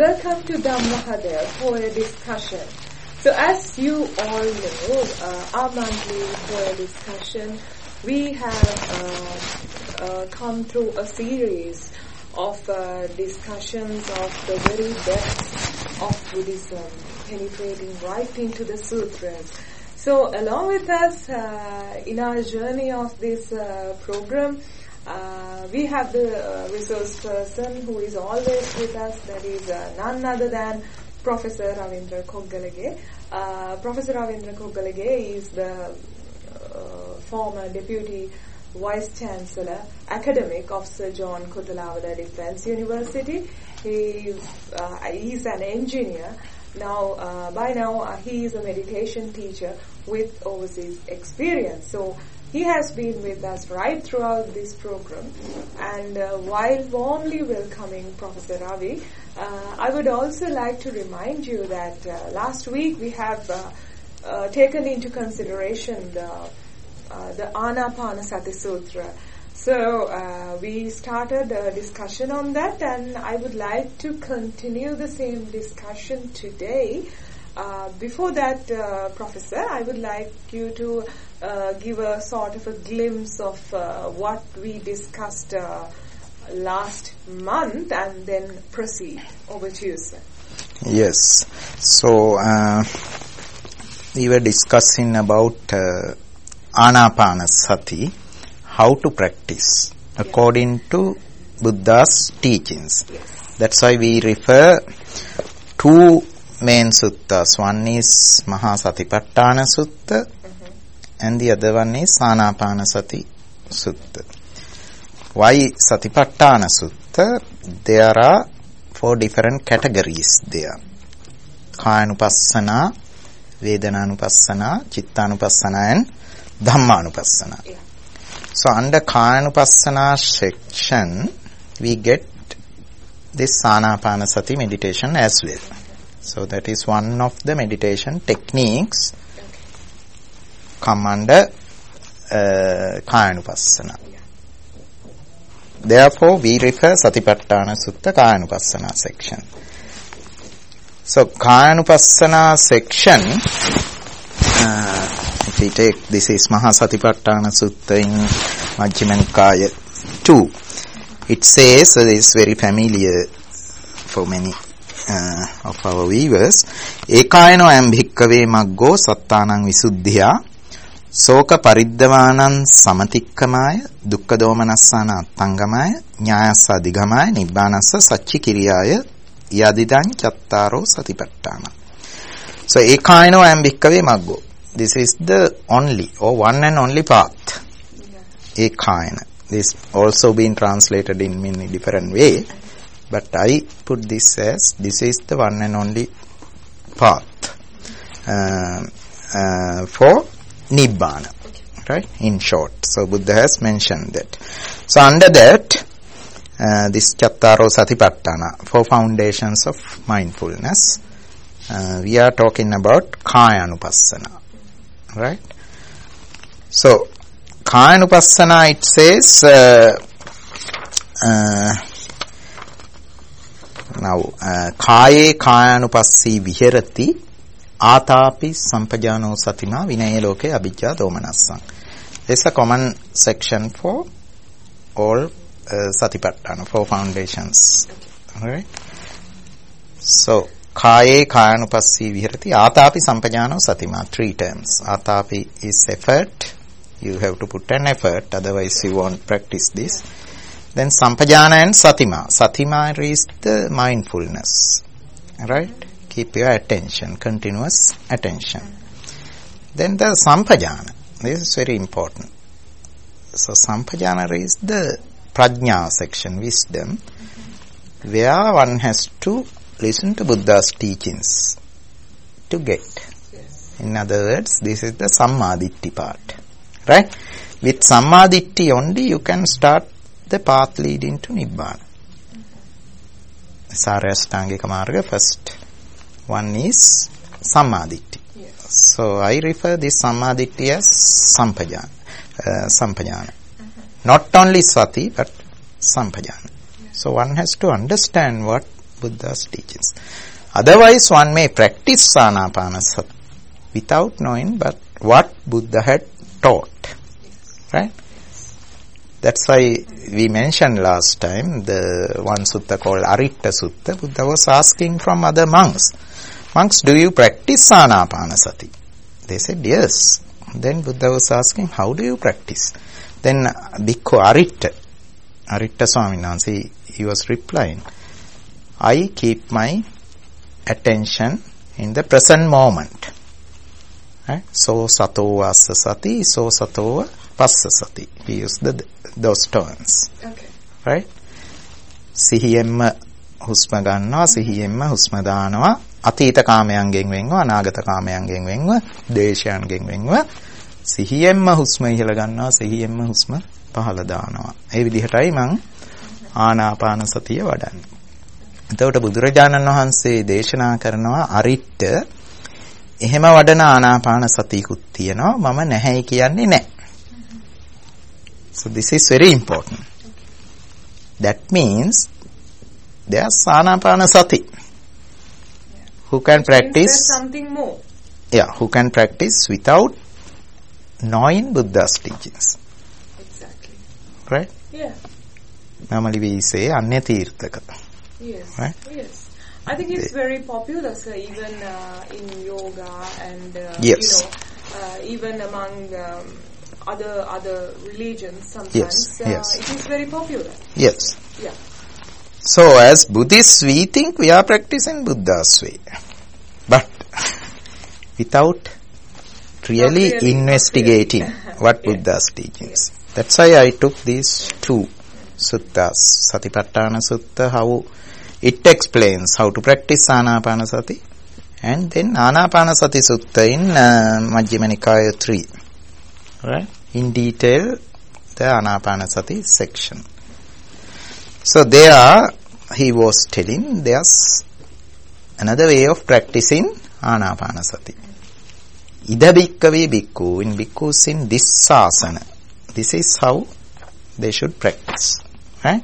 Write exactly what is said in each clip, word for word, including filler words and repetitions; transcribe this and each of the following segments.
welcome to Dhammahadaya for a discussion. So as you all know, uh, our monthly for a discussion, we have uh, uh, come through a series of uh, discussions of the very depths of Buddhism, penetrating right into the sutras. So along with us uh, in our journey of this uh, program, uh, we have the uh, resource person who is always with us, that is uh, none other than Professor Ravindra Koggalage. Uh, Professor Ravindra Koggalage is the uh, former Deputy Vice Chancellor, Academic of Sir John Kuthalawada Defence University. He uh, is an engineer. Now, uh, by now, uh, he is a meditation teacher with overseas experience. So, he has been with us right throughout this program. And uh, while warmly welcoming Professor Ravi, uh, I would also like to remind you that uh, last week we have uh, uh, taken into consideration the uh, the Anapanasati Sutra. So uh, we started a discussion on that, and I would like to continue the same discussion today. Uh, before that, uh, Professor, I would like you to uh, give a sort of a glimpse of uh, what we discussed uh, last month, and then proceed. Over to you, sir. Yes. So uh, we were discussing about uh, Anapanasati, how to practice according yeah. to Buddha's teachings. Yes. That's why we refer two main suttas. One is Mahasatipatthana Sutta mm-hmm. and the other one is Anapanasati Sutta. Why Satipatthana Sutta? There are four different categories there. Kayanupassana, Vedananupassana, Chittanupassana and Dhammanupassana. Yeah. So under Kayanupassana section, we get this Anapanasati meditation as well. So that is one of the meditation techniques okay. come under uh, Kayanupassana. Yeah. Therefore, we refer Satipatthana Sutta Kayanupassana section. So Kayanupassana section, uh, if we take, this is Mahasatipatthana Sutta in Majjhima Nikaya two. It says, uh, this is very familiar for many uh, of our viewers, Ekayano ayam bhikkhave maggo sattanang visuddhya soka pariddavanan samatikkamaya dukkha domanasana attangamaya nyayassa adhigamaya nibbanassa sacchikiriyaya yadidan chattaro satipattana. So Ekayano ayam bhikkhave maggo. This is the only or one and only path. Yeah. Ekayana. This also been translated in many different way, but I put this as this is the one and only path uh, uh, for Nibbana, okay. right? In short, so Buddha has mentioned that. So under that, uh, this Chattaro Satipatthana, four foundations of mindfulness. Uh, we are talking about Kayanupassana. Right? So, Kayanupassana, it says, uh, uh, now, uh, Kaye Kayanupassi Viherati Atapi Sampajano Satima Vinaya Loke Abhijja Domanassang. This is a common section for all uh, Satipatthana, four foundations. Alright? So, Kaye Kayanupassi Viharati Atapi Sampajano Satima. Three terms. Atapi is effort. You have to put an effort, otherwise you won't practice this. Then Sampajana and Satima. Satima is the mindfulness. Right? Keep your attention, continuous attention. Then the Sampajana. This is very important. So Sampajana is the Prajna section, wisdom, where one has to listen to Buddha's teachings to get. Yes. In other words, this is the Sammaditthi part. Right? With Sammaditthi only you can start the path leading to Nibbana. Sarasthangika Marga, first one is Sammaditthi. Yes. So I refer this Sammaditthi as Sampajana. Uh, Sampajana. Uh-huh. Not only Sati, but Sampajana. Yes. So one has to understand what Buddha's teachings. Otherwise, one may practice Anapanasati without knowing but what Buddha had taught. Right? That's why we mentioned last time the one sutta called Aritta Sutta. Buddha was asking from other monks, monks, do you practice Anapanasati? They said yes. Then Buddha was asking, how do you practice? Then Bhikkhu Aritta, Aritta Swaminansi, he, he was replying, I keep my attention in the present moment. Right? So sato assa sati, so sato passa sati. He used the, those terms. Okay. Right? Sihiyemma husma gannawa, sihiyemma husma danawa, atita කාමයන්ගෙන් වෙන්ව, අනාගත කාමයන්ගෙන් වෙන්ව, දේශයන්ගෙන් වෙන්ව, සිහියෙන්ම හුස්ම ඉහළ ගන්නවා, සිහියෙන්ම හුස්ම පහළ දානවා. ඒ විදිහටයි මං ආනාපාන සතිය වඩන්නේ. එතකොට බුදුරජාණන් වහන්සේ දේශනා කරනවා අරිට්ඨ එහෙම වඩන ආනාපාන සතියකුත් තියෙනවා, මම නැහැයි කියන්නේ නැහැ. So this is very important. That means there's Anapana Sati. Who can practice? There's something more. Yeah, who can practice without knowing Buddha's teachings. Exactly. Right? Yeah. Normally we say Anyatirthaka. Yes. Right? Yes. I think it's very popular, sir, even uh, in yoga and, uh, yes. you know, uh, even among um, other other religions sometimes. Yes. Uh, Yes. It is very popular. Yes. Yeah. So as Buddhists, we think we are practicing Buddha's way. But without really, really investigating really. what yeah. Buddha's teachings. Yeah. That's why I took these two suttas. Satipatthana Sutta, how it explains how to practice Anapanasati, and then Anapanasati Sutta in uh, Majjhima Nikaya three. Right? In detail, the Anapanasati section. So there, he was telling there's another way of practicing Anapanasati. Ida bhikkave bhikkhu, in bhikkhus in this sasana. This is how they should practice. Right?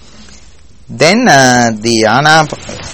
Then uh, the Anap,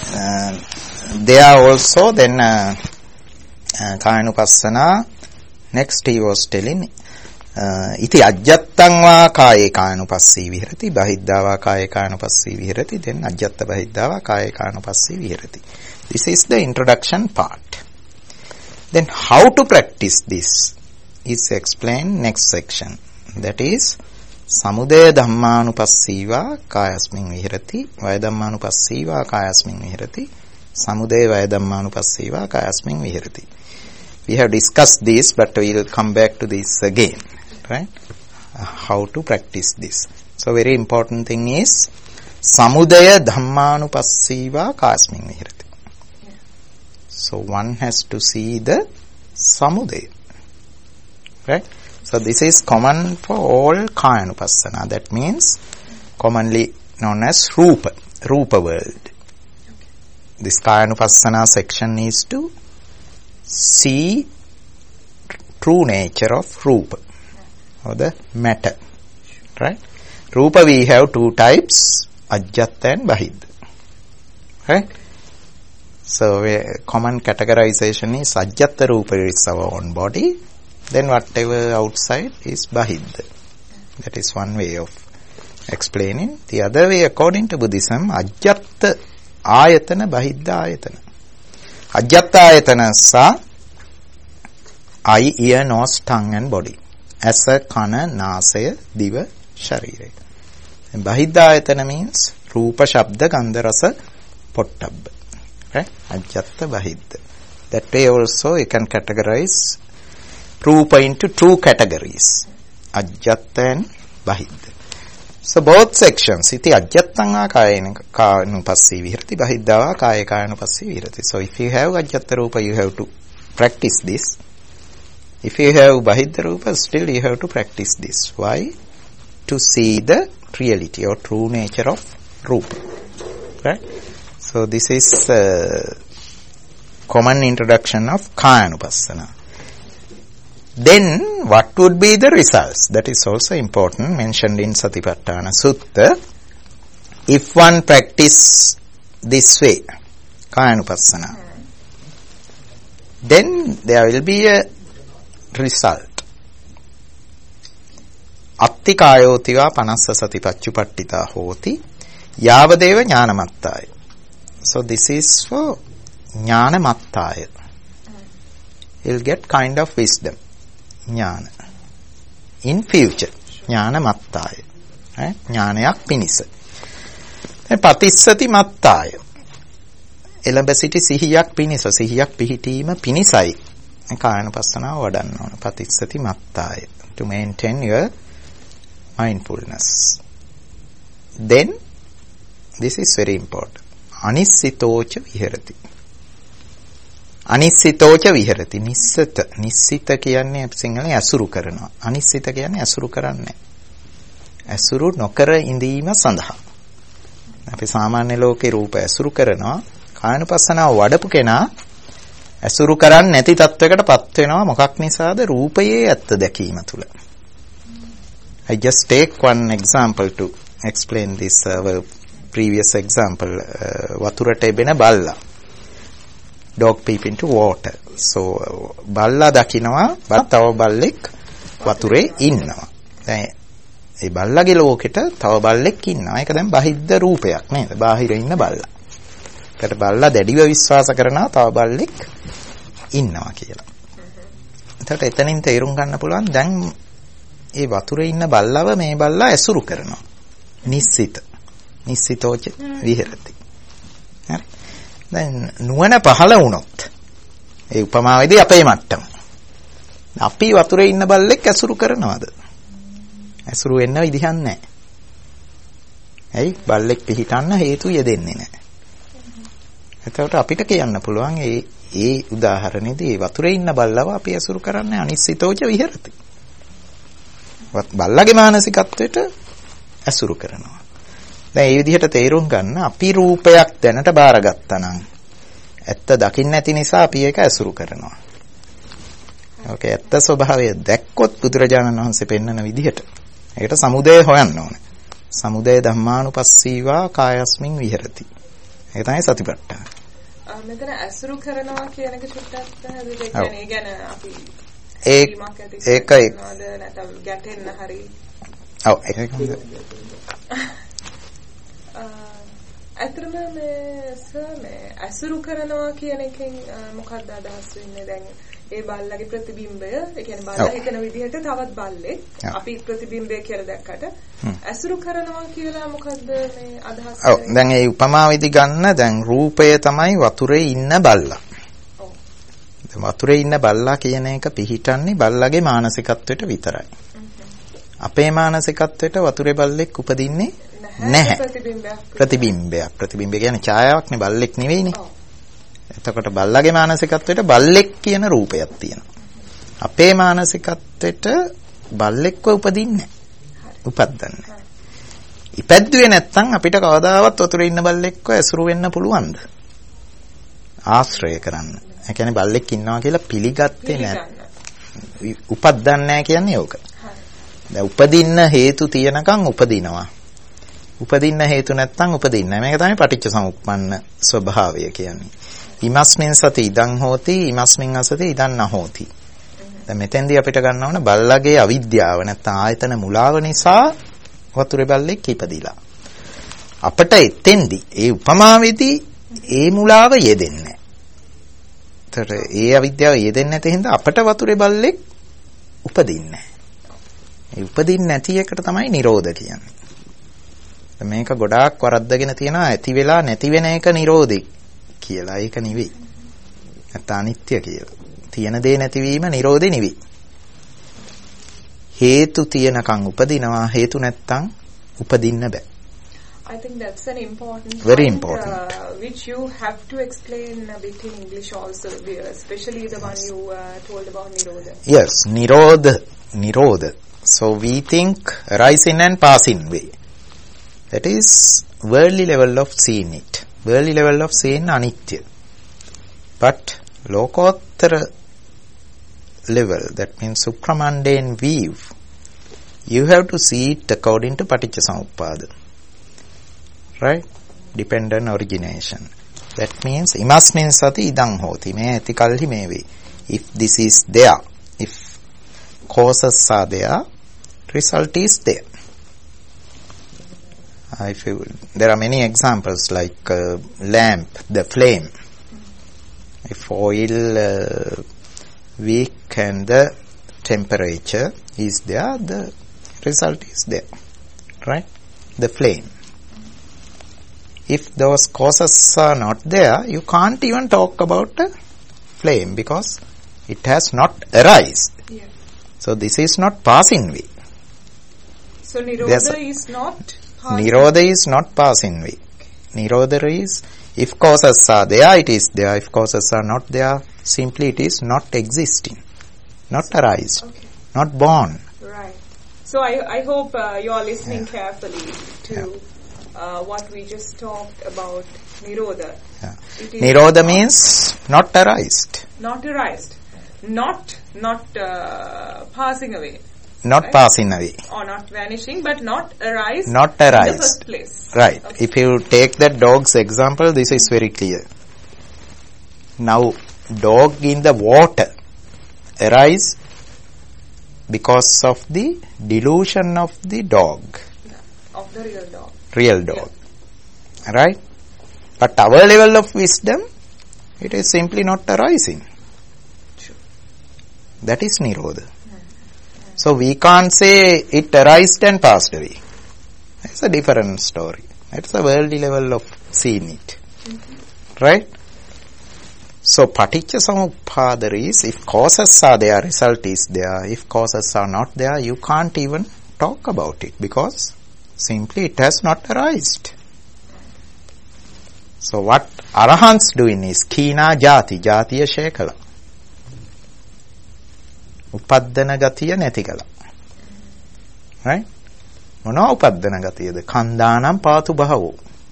uh, there also then uh, uh, Kayanupassana. Next he was telling, iti ajjattang va kaye kayanupassī vihirati, bahiddha va kaye kayanupassī vihirati, then ajjatta bahiddha va kaye kayanupassī vihirati. This is the introduction part. Then how to practice this is explained next section. That is, samudaya dhammanupassīva kayasmin vihirati, vaya dhammanupassīva kayasmin vihirati, samudaya vaya dhammanupassīva kayasmin vihirati. We have discussed this, but we will come back to this again. Right? Uh, how to practice this. So very important thing is samudaya dhammanupassīva kayasmin vihirati. Yeah. So one has to see the samudaya. Right? So this is common for all Kayanupassana. That means commonly known as Rupa, Rupa world. Okay. This Kayanupassana section is to see true nature of Rupa, or the matter. Right? Rupa we have two types, Ajjatta and Bahiddha. Right? So a common categorization is Ajjatta Rupa is our own body, then whatever outside is Bahiddha. That is one way of explaining. The other way, according to Buddhism, Ajjatta Ayatana, Bahiddha Ayatana. Ajjatta Ayatana sa eye, ear, nose, tongue and body. Asa, kana, nasaya, diva, sharira. And Bahiddha Ayatana means Rupa, Shabda, Gandha, Rasa, Pottabba. Right? Ajjatta Bahiddha. That way also you can categorize Rupa into two categories, Ajjatta and Bahiddha. So both sections, iti Ajjattanga Kayanupassī vihirati, Bahiddhava Kaya Kayanupassī vihirati. So if you have Ajjatta Rupa, you have to practice this. If you have Bahiddha Rupa, still you have to practice this. Why? To see the reality or true nature of Rupa. Right? So this is uh, common introduction of Kayanupassana. Then, what would be the results? That is also important, mentioned in Satipatthana Sutta. If one practice this way, Kayanupassana. Then there will be a result. Atti kayotiva panassa sati pachupattita hoti yavadeva jnanamattaya. So this is for jnanamattaya. You'll get kind of wisdom, jnana. In future, jnanamattaya. Right? Jnanayak pinisa. Then patissati mattaya. එළඹ සිටි සිහියක් පිණිස සිහියක් පිහිටීම පිණිසයි කායනුපස්සනාව වඩන්න ඕන. පතිස්සති මත්තාය. To maintain your mindfulness. Then this is very important. Anissitocha viharati. Anissitocha viharati. Nissita. Nissita කියන්නේ අපි සිංහලෙන් ඇසුරු කරනවා. අනිශ්චිත කියන්නේ ඇසුරු කරන්නේ. ඇසුරු නොකර ඉඳීම සඳහා. අපි සාමාන්‍ය ලෝකේ රූප ඇසුරු කරනවා. කායනුපස්සනාව වඩපු කෙනා ඇසුරු කරන්නේ නැති තත්වයකටපත් වෙනවා. මොකක් නිසාද? රූපයේ ඇත්ත දැකීම තුල. I just take one example to explain this uh, previous example. වතුරට එබෙන බල්ලා. Dog peep into water. So බල්ලා දකිනවා තව බල්ලෙක් වතුරේ ඉන්නවා. දැන් ඒ බල්ලාගේ ලෝකෙට තව බල්ලෙක් ඉන්නවා. ඒක දැන් බාහිර රූපයක් නේද? බාහිර ඉන්න බල්ලා. කට බල්ලා දැඩිව විශ්වාස කරනවා තව බල්ලෙක් ඉන්නවා කියලා. එතකොට එතනින් තේරුම් ගන්න පුළුවන් දැන් ඒ වතුරේ ඉන්න බල්ලව මේ බල්ලා ඇසුරු කරනවා. නිස්සිත. නිස්සිතෝච විහෙරති. හරි. දැන් නුවණ පහළ වුණොත් ඒ උපමාවේදී අපේ මට්ටම. අපි වතුරේ ඉන්න බල්ලෙක් ඇසුරු කරනවද? ඇසුරු වෙන්න විදිහක් නැහැ. ඇයි? බල්ලෙක් පිහිටන්න හේතු යෙදෙන්නේ නැහැ. එතකොට අපිට කියන්න පුළුවන් ඒ ඒ උදාහරණෙදී වතුරේ ඉන්න බල්ලව අපි ඇසුරු කරන්නේ අනිශ්චිතෝච විහෙරති. බල්ලගේ මානසිකත්වයට ඇසුරු කරනවා. දැන් මේ විදිහට තේරුම් ගන්න අපි රූපයක් දැනට බාරගත්තා නම් ඇත්ත දකින්න නැති නිසා අපි ඒක ඇසුරු කරනවා. ඕකේ ඇත්ත ස්වභාවය දැක්කොත් බුදුරජාණන් වහන්සේ පෙන්වන විදිහට ඒකට සමුදය හොයන්න ඕනේ. සමුදය ධම්මානුපස්සීවා කායස්මින් විහෙරති. ඒක තමයි සතිපට්ඨාන. මෙතන ඇසුරු කරනවා කියන එක චුට්ටක් පැහැදිලි වෙන්නේ. ඒ කියන්නේ අපි ඒ ඒකයි නැත්නම් ගැටෙන්න හරි. ඔව් ඒක අතරම මේ සර් මේ ඇසුරු කරනවා කියන එකෙන් මොකක්ද අදහස් වෙන්නේ? දැන් ඒ බල්ලගේ ප්‍රතිබිම්බය, ඒ කියන්නේ බල්ලා හිතන විදිහට තවත් බල්ලෙක් අපි ප්‍රතිබිම්බය කියලා දැක්කට ඇසුරු කරනවා කියලා මොකද්ද මේ අදහස්? ඔව් දැන් ඒ උපමාවේදී ගන්න දැන් රූපය තමයි වතුරේ ඉන්න බල්ලා. ඔව්. දැන් වතුරේ ඉන්න බල්ලා කියන එක පිහිටන්නේ බල්ලාගේ මානසිකත්වයට විතරයි. අපේ මානසිකත්වයට වතුරේ බල්ලෙක් උපදින්නේ නැහැ. ප්‍රතිබිම්බයක්. ප්‍රතිබිම්බයක්. ප්‍රතිබිම්බය කියන්නේ ඡායාවක් නේ බල්ලෙක් නෙවෙයිනේ. ඔව්. එතකොට බල්ලාගේ මානසිකත්වයට බල්ලෙක් කියන රූපයක් තියෙනවා. අපේ මානසිකත්වයට බල්ලෙක්ව උපදින්නේ නැහැ. උපද්දන්නේ. ඉපැද්දුවේ නැත්නම් අපිට කවදාවත් වතුරේ ඉන්න බල්ලෙක්ව ඇසුරු වෙන්න පුළුවන්ද? ආශ්‍රය කරන්න. ඒ කියන්නේ බල්ලෙක් ඉන්නවා කියලා පිළිගත්තේ නැහැ. උපද්දන්නේ නැහැ කියන්නේ ඕක. දැන් උපදින්න හේතු තියනකම් උපදිනවා. උපදින්න හේතු නැත්නම් උපදින්නේ නැහැ. මේක තමයි පටිච්ච සමුප්පන්න ස්වභාවය කියන්නේ. ඉමස්මින් සති ඉදං හෝති ඉමස්මින් අසති ඉදං නහෝති. දැන් මෙතෙන්දී අපිට ගන්න ඕන බල්ලගේ අවිද්‍යාව නැත්නම් ආයතන මුලාව නිසා වතුරේ බල්ලෙක් ඉපදිලා. අපිට එතෙන්දී ඒ උපමාවේදී ඒ මුලාව යෙදෙන්නේ නැහැ. ඒ අවිද්‍යාව යෙදෙන්නේ නැති හින්දා අපිට වතුරේ බල්ලෙක් උපදින්නේ නැහැ. ඒ උපදින්නේ නැති එකට තමයි නිරෝධ කියන්නේ. මේක ගොඩාක් වරද්දගෙන තියෙනවා ඇති වෙලා නැති වෙන එක නිරෝධي කියලා. ඒක නෙවෙයි. නැත්නම් අනිත්‍ය කියලා. තියෙන දේ නැතිවීම නිරෝධේ නෙවෙයි. හේතු තියෙනකන් උපදිනවා, හේතු නැත්තම් උපදින්න බෑ. I think that's an important very point, important uh, which you have to explain a bit in English also, especially the one you uh, told about Nirodha. Yes, Nirodha, Nirodha. So we think arising and passing way. That is worldly level of seeing it. Worldly level of seeing anitya. But lokottara level, that means supramundane view, you have to see it according to Paticca Samuppada. Right? dependent origination. That means imasmin sati idang hoti. Me eti kalhi me ve. If this is there, if causes are there, result is there. I feel there are many examples like uh, lamp, the flame. If oil uh, weak and the temperature is there, the result is there, right? The flame. If those causes are not there, you can't even talk about the flame because it has not arisen. Yeah. So this is not passing way. So Nirodha is not passing. Nirodha is not passing way. Nirodha is, if causes are there, it is there. If causes are not there, simply it is not existing, not arised, okay. Not born. Right. So I, I hope uh, you are listening yeah. carefully to yeah. uh, what we just talked about Nirodha. Yeah. Nirodha means not arised. Not arised. Not, not uh, passing away. Not right? Passing away. Or not vanishing, but not arise. Not arise. In the first place. Right. Okay. If you take that dog's example, this is very clear. Now, dog in the water arise because of the delusion of the dog. Yeah. Of the real dog. Real dog. Yeah. Right? But our level of wisdom, it is simply not arising. True. That is Nirodha. So we can't say it arisen and passed away. It's a different story. It's a worldly level of seeing it. Mm-hmm. Right? So Paticca Samuppada is, if causes are there, result is there. If causes are not there, you can't even talk about it because simply it has not arisen. So what Arahants doing is Kina Jati, Jatiya Shekala. උපද්දන ගතිය නැති කළා. right? මොනවා උපද්දන ගතියද? කන්දානම් පාතු බහවෝ.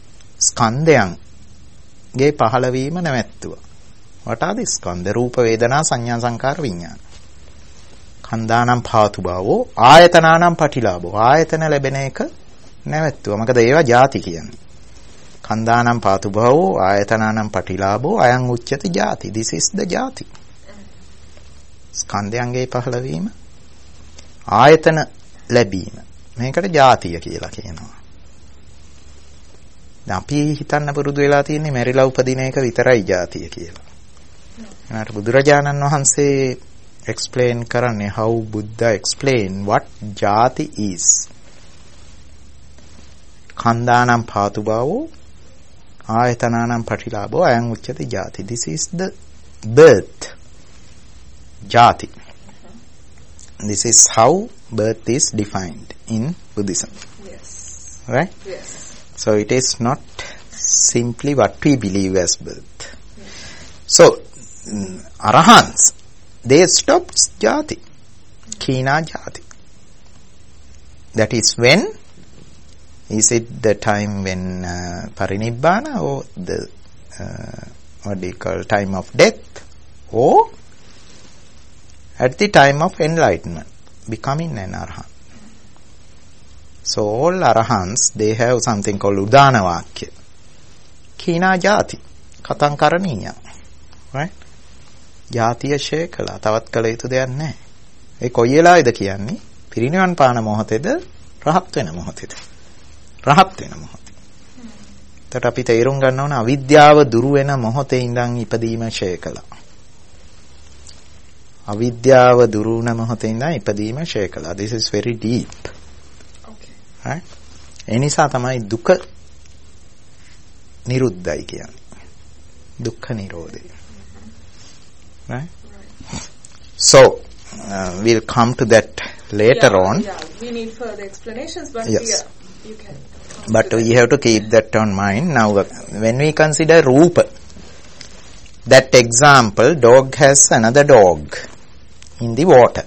ස්කන්ධයන්ගේ පහළවීම නැවැත්තුවා. what are the ස්කන්ධ? රූප වේදනා සංඥා සංකාර විඥාන. කන්දානම් පාතු බහවෝ ආයතනානම් පටිලාභෝ. ආයතන ලැබෙන එක නැවැත්තුවා. මොකද ඒවා ಜಾති කියන්නේ. කන්දානම් පාතු බහවෝ ආයතනානම් පටිලාභෝ අයං උච්චති ಜಾති. this is the ಜಾති. ස්කන්ධයන්ගේ පහළවීම ආයතන ලැබීම මේකට ජාතිය කියලා කියනවා. දැන් අපි හිතන්න පුරුදු වෙලා තියෙන්නේ මැරිලා උපදින එක විතරයි ජාතිය කියලා. ඒකට බුදුරජාණන් වහන්සේ explain කරන්නේ how Buddha explain what jati is. කන්දානම් පාතු බවෝ ආයතනානම් පටිලාභෝ අයං උච්චති ජාති. this is the birth. Jati. This is how birth is defined in Buddhism. Yes. Right? Yes. So it is not simply what we believe as birth. Yes. So, mm, Arahants, they stopped Jati. Kina Jati. That is when? Is it the time when uh, Parinibbana or the, uh, what do you call, time of death? Or at the time of enlightenment, becoming an arahant. So all arahants, they have something called udana vakya. Kina jati, katang karaniya. Right? ජාතිය ෂේ කළා. තවත් කළ යුතු දෙයක් නැහැ. ඒ කොයි වෙලාවේද කියන්නේ? පිරිනිවන් පාන මොහොතේද රහත් වෙන මොහොතේද? රහත් වෙන මොහොතේ. එතකොට අපි තේරුම් ගන්න ඕන අවිද්‍යාව දුරු වෙන මොහොතේ ඉඳන් ඉපදීම ෂේ කළා. අවිද්‍යාව දුරු වුණ මොහොතේ ඉඳන් ඉපදීම ෂේ කළා. This is very deep. Okay. Right? ඒ නිසා තමයි දුක නිරුද්ධයි කියන්නේ. දුක්ඛ නිරෝධය. Right? Right. So, uh, we'll come to that later yeah, on. Yeah, we need further explanations, but yes. yeah, you can. But we have to keep that on mind. Now, when we consider Rupa, that example, dog has another dog in the water.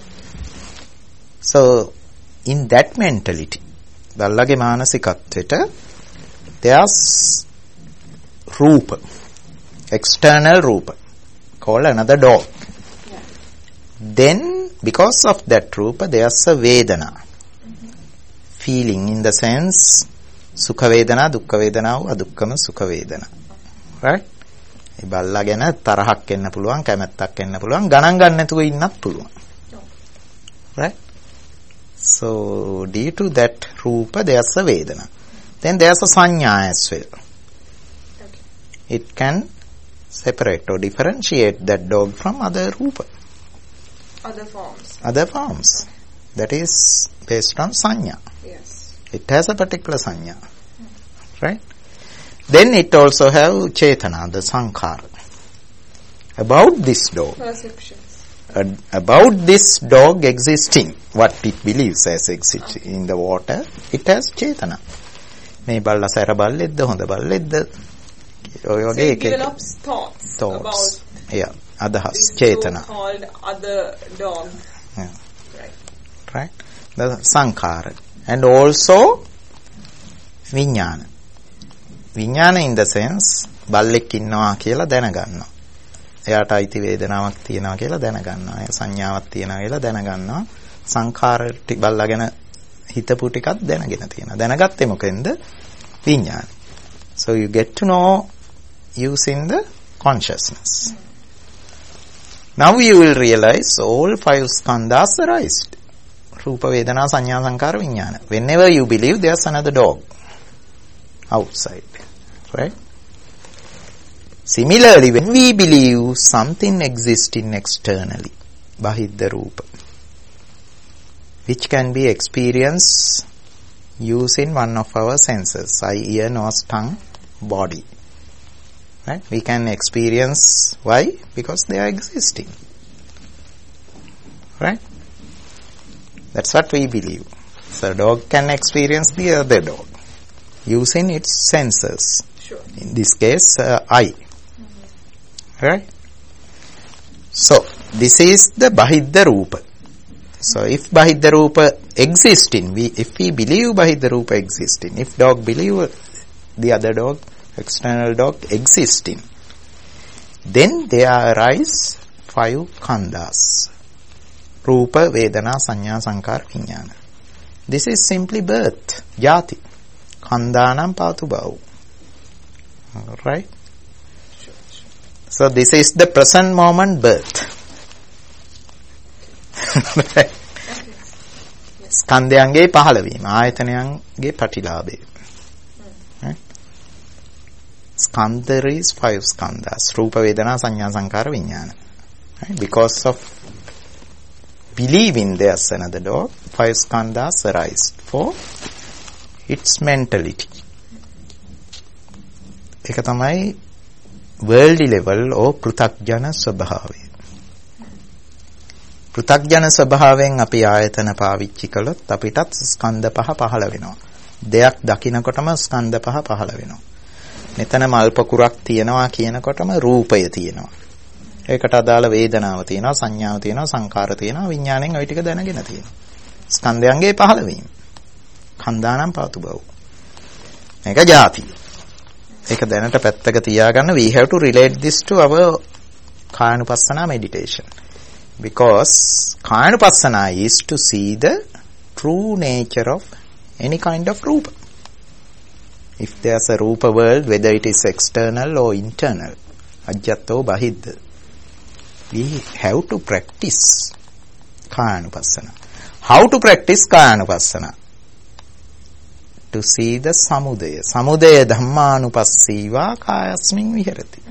So, in that mentality, Dallage Manasikattheta, there's Rupa, external Rupa, called another dog. Yeah. Then, because of that Rupa, there's a Vedana. Mm-hmm. Feeling in the sense, සුඛ වේදනා, දුක්ඛ වේදනාව, අදුක්ඛම සුඛ වේදනා. right? මේ බල්ලා ගැන තරහක් එන්න පුළුවන්, කැමැත්තක් එන්න පුළුවන්, ගණන් ගන්න නැතුව ඉන්නත් පුළුවන්. right? So due to that rupa there's a vedana. Then there's a sanya as well. Okay. It can separate or differentiate that dog from other rupa. Other forms. Other forms. Okay. That is based on sanya. Yes. It has a particular sanya. Hmm. Right? Then it also have chetana, the sankhara. About this dog. Perceptions. Uh, about this dog existing, what it believes as existing in the water, it has chetana. මේ බල්ලා සැර බල්ලෙක්ද හොඳ බල්ලෙක්ද ඔය වගේ එක develops thoughts, thoughts about yeah අදහස් චේතනා called other dog. Yeah. Right. Right. The sankhara. And also විඥාන. විඥාන in the sense බල්ලෙක් ඉන්නවා කියලා දැනගන්නවා. එයාට අයිති වේදනාවක් තියෙනවා කියලා දැනගන්නවා. ඒ සංඥාවක් තියෙනවා කියලා දැනගන්නවා. සංඛාර බල්ලා ගැන හිතපු ටිකක් දැනගෙන තියෙනවා. දැනගත්තේ මොකෙන්ද? විඥාන. So you get to know using the consciousness. Now you will realize all five skandhas arise. Rupa, Vedana, Sanya, Sankhara, Vijnana. Whenever you believe there's another dog outside. Right? Similarly, when we believe something existing externally, Bahidda Rupa, which can be experienced using one of our senses, eye, ear, nose, tongue, body. Right? We can experience, why? Because they are existing. Right? That's what we believe. So dog can experience the other dog using its senses. Sure. In this case, uh, eye. Mm-hmm. Right? So, this is the Bahidda Rupa. So, if Bahidda Rupa existing, we, if we believe Bahidda Rupa existing, if dog believe the other dog, external dog existing, then there arise five khandhas. Rupa, Vedana, Sanya, Sankhara, Vijnana. This is simply birth, jati. Khandhanam patu bhavu. Right? Sure, sure. So this is the present moment birth. Right? ස්කන්ධයන්ගේ පහළවීම, ආයතනයන්ගේ ප්‍රතිලාභය. Right? Skandha is five skandhas. Rupa, Vedana, Sanya, Sankhara, Vijnana. Right? Because of believing there's another dog, five skandhas arise for its mentality. ඒක තමයි worldly level or පෘථග්ජන ස්වභාවය. පෘථග්ජන ස්වභාවයෙන් අපි ආයතන පාවිච්චි කළොත් අපිටත් ස්කන්ධ පහ පහළ වෙනවා. දෙයක් දකිනකොටම ස්කන්ධ පහ පහළ වෙනවා. මෙතන මල් පොකුරක් තියෙනවා කියනකොටම රූපය තියෙනවා. ඒකට අදාළ වේදනාව තියෙනවා, සංඥාව තියෙනවා, සංකාර තියෙනවා, විඥාණයෙන් ওই ටික දැනගෙන තියෙනවා. ස්කන්ධයන්ගේ පහළවීම. කන්දානම් පාතු බව. මේක ಜಾති. ඒක දැනට පැත්තක තියාගන්න. We have to relate this to our කායනුපස්සනා meditation. Because කායනුපස්සනා is to see the true nature of any kind of rupa. If there's a rupa world, whether it is external or internal, ajjatto bahidda, we have to practice kāyanupassana. How to practice kāyanupassana? To see the samudaya. Samudaya dhammanupassīvā kāyasmiñ viharati.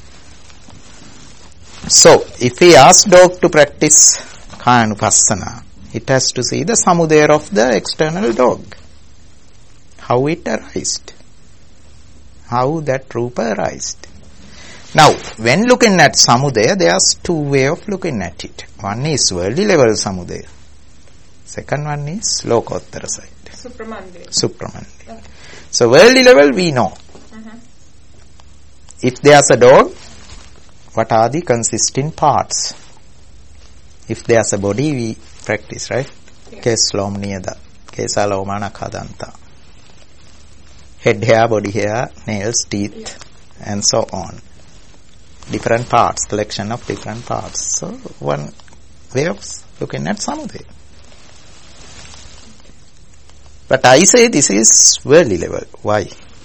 So, if we ask dog to practice kāyanupassana, it has to see the samudaya of the external dog. How it arised. How that rupa arised. Now, when looking at samudaya, there's two ways of looking at it. One is worldly level samudaya. Second one is lokottara side. Supramandi. Supramandi. Okay. So, worldly level we know. Uh-huh. If there's a dog, what are the consisting parts? If there's a body, we practice, right? Yes. Keslom niyada. Kesa loma nakha danta. Head hair, body hair, nails, teeth, yeah. And so on. Different parts, collection of different parts. So, one way of looking at samudaya. But I say this is worldly level. Why?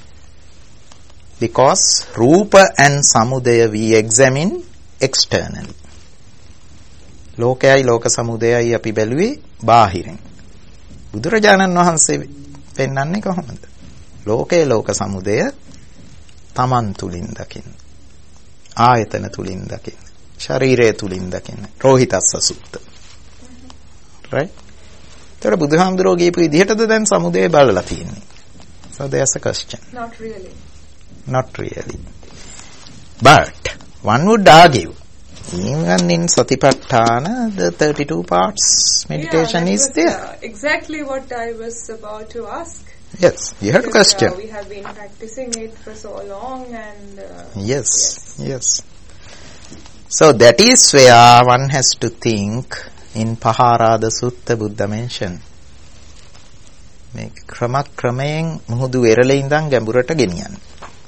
Because Rupa and Samudaya we examine externally. Lokayai loka samudayai api බැලුවේ බාහිරින්. බුදුරජාණන් වහන්සේ පෙන්වන්නේ කොහොමද? ලෝකේ ලෝක සමුදය තමන් තුලින් දකින්න. ආයතන තුලින් දකින්න. ශරීරය තුලින් දකින්න. රෝහිතස්ස සුත්ත. Right? ඒතර බුදුහාමුදුරුවෝ කියපු විදිහටද දැන් සමුදය බලලා තියෙන්නේ. So there's a question. Not really. Not really. But one would argue, even in Satipatthana, the thirty-two parts meditation yeah, is was, there. Uh, exactly what I was about to ask. Yes, you have to because, question. Uh, we have been practicing it for so long and... Uh, yes, yes, yes. So that is where one has to think in Paharada Sutta Buddha mentioned. මේ ක්‍රම ක්‍රමයෙන් මුහුදු වෙරළේ ඉඳන් ගැඹුරට ගෙනියන්න.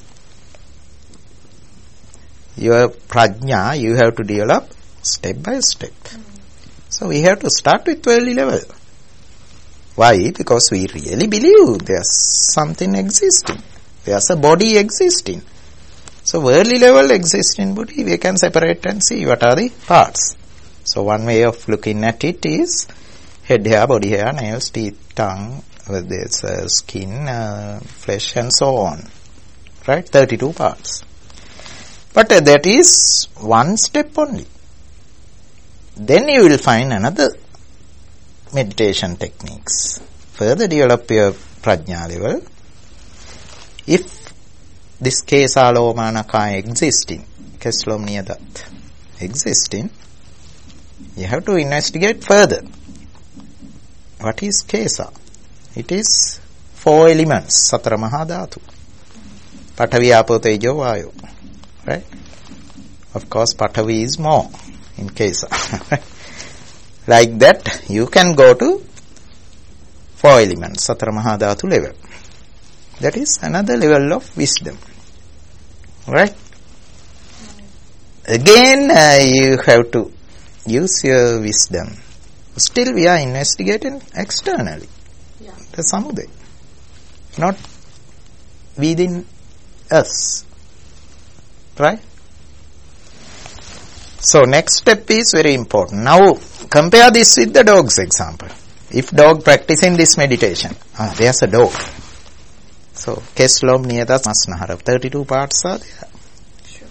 Your prajna, you have to develop step by step. Mm. So we have to start with worldly level. Why? Because we really believe there's something existing. There's a body existing. So worldly level existing body, we can separate and see what are the parts. So one way of looking at it is head hair, body hair, nails, teeth, tongue, there's uh, skin, uh, flesh and so on. Right? thirty-two parts. But uh, that is one step only. Then you will find another meditation techniques. Further develop your prajna level. If this kesa loma nakaya existing, keslom niyadat existing, you have to investigate further. What is kesa? It is four elements, satara mahadhatu. Patavi, apo, tejo, vayu. Right? Of course, Patavi is more in Kesa. Like that, you can go to four elements, Satara Mahadhatu level. That is another level of wisdom. Right? Again, uh, you have to use your wisdom. Still, we are investigating externally. Yeah. The samudaya. Not within us. Right? So next step is very important. Now compare this with the dog's example. If dog practicing this meditation, ah, there's a dog. So keslom niyata masnahara, thirty-two parts are there. Sure.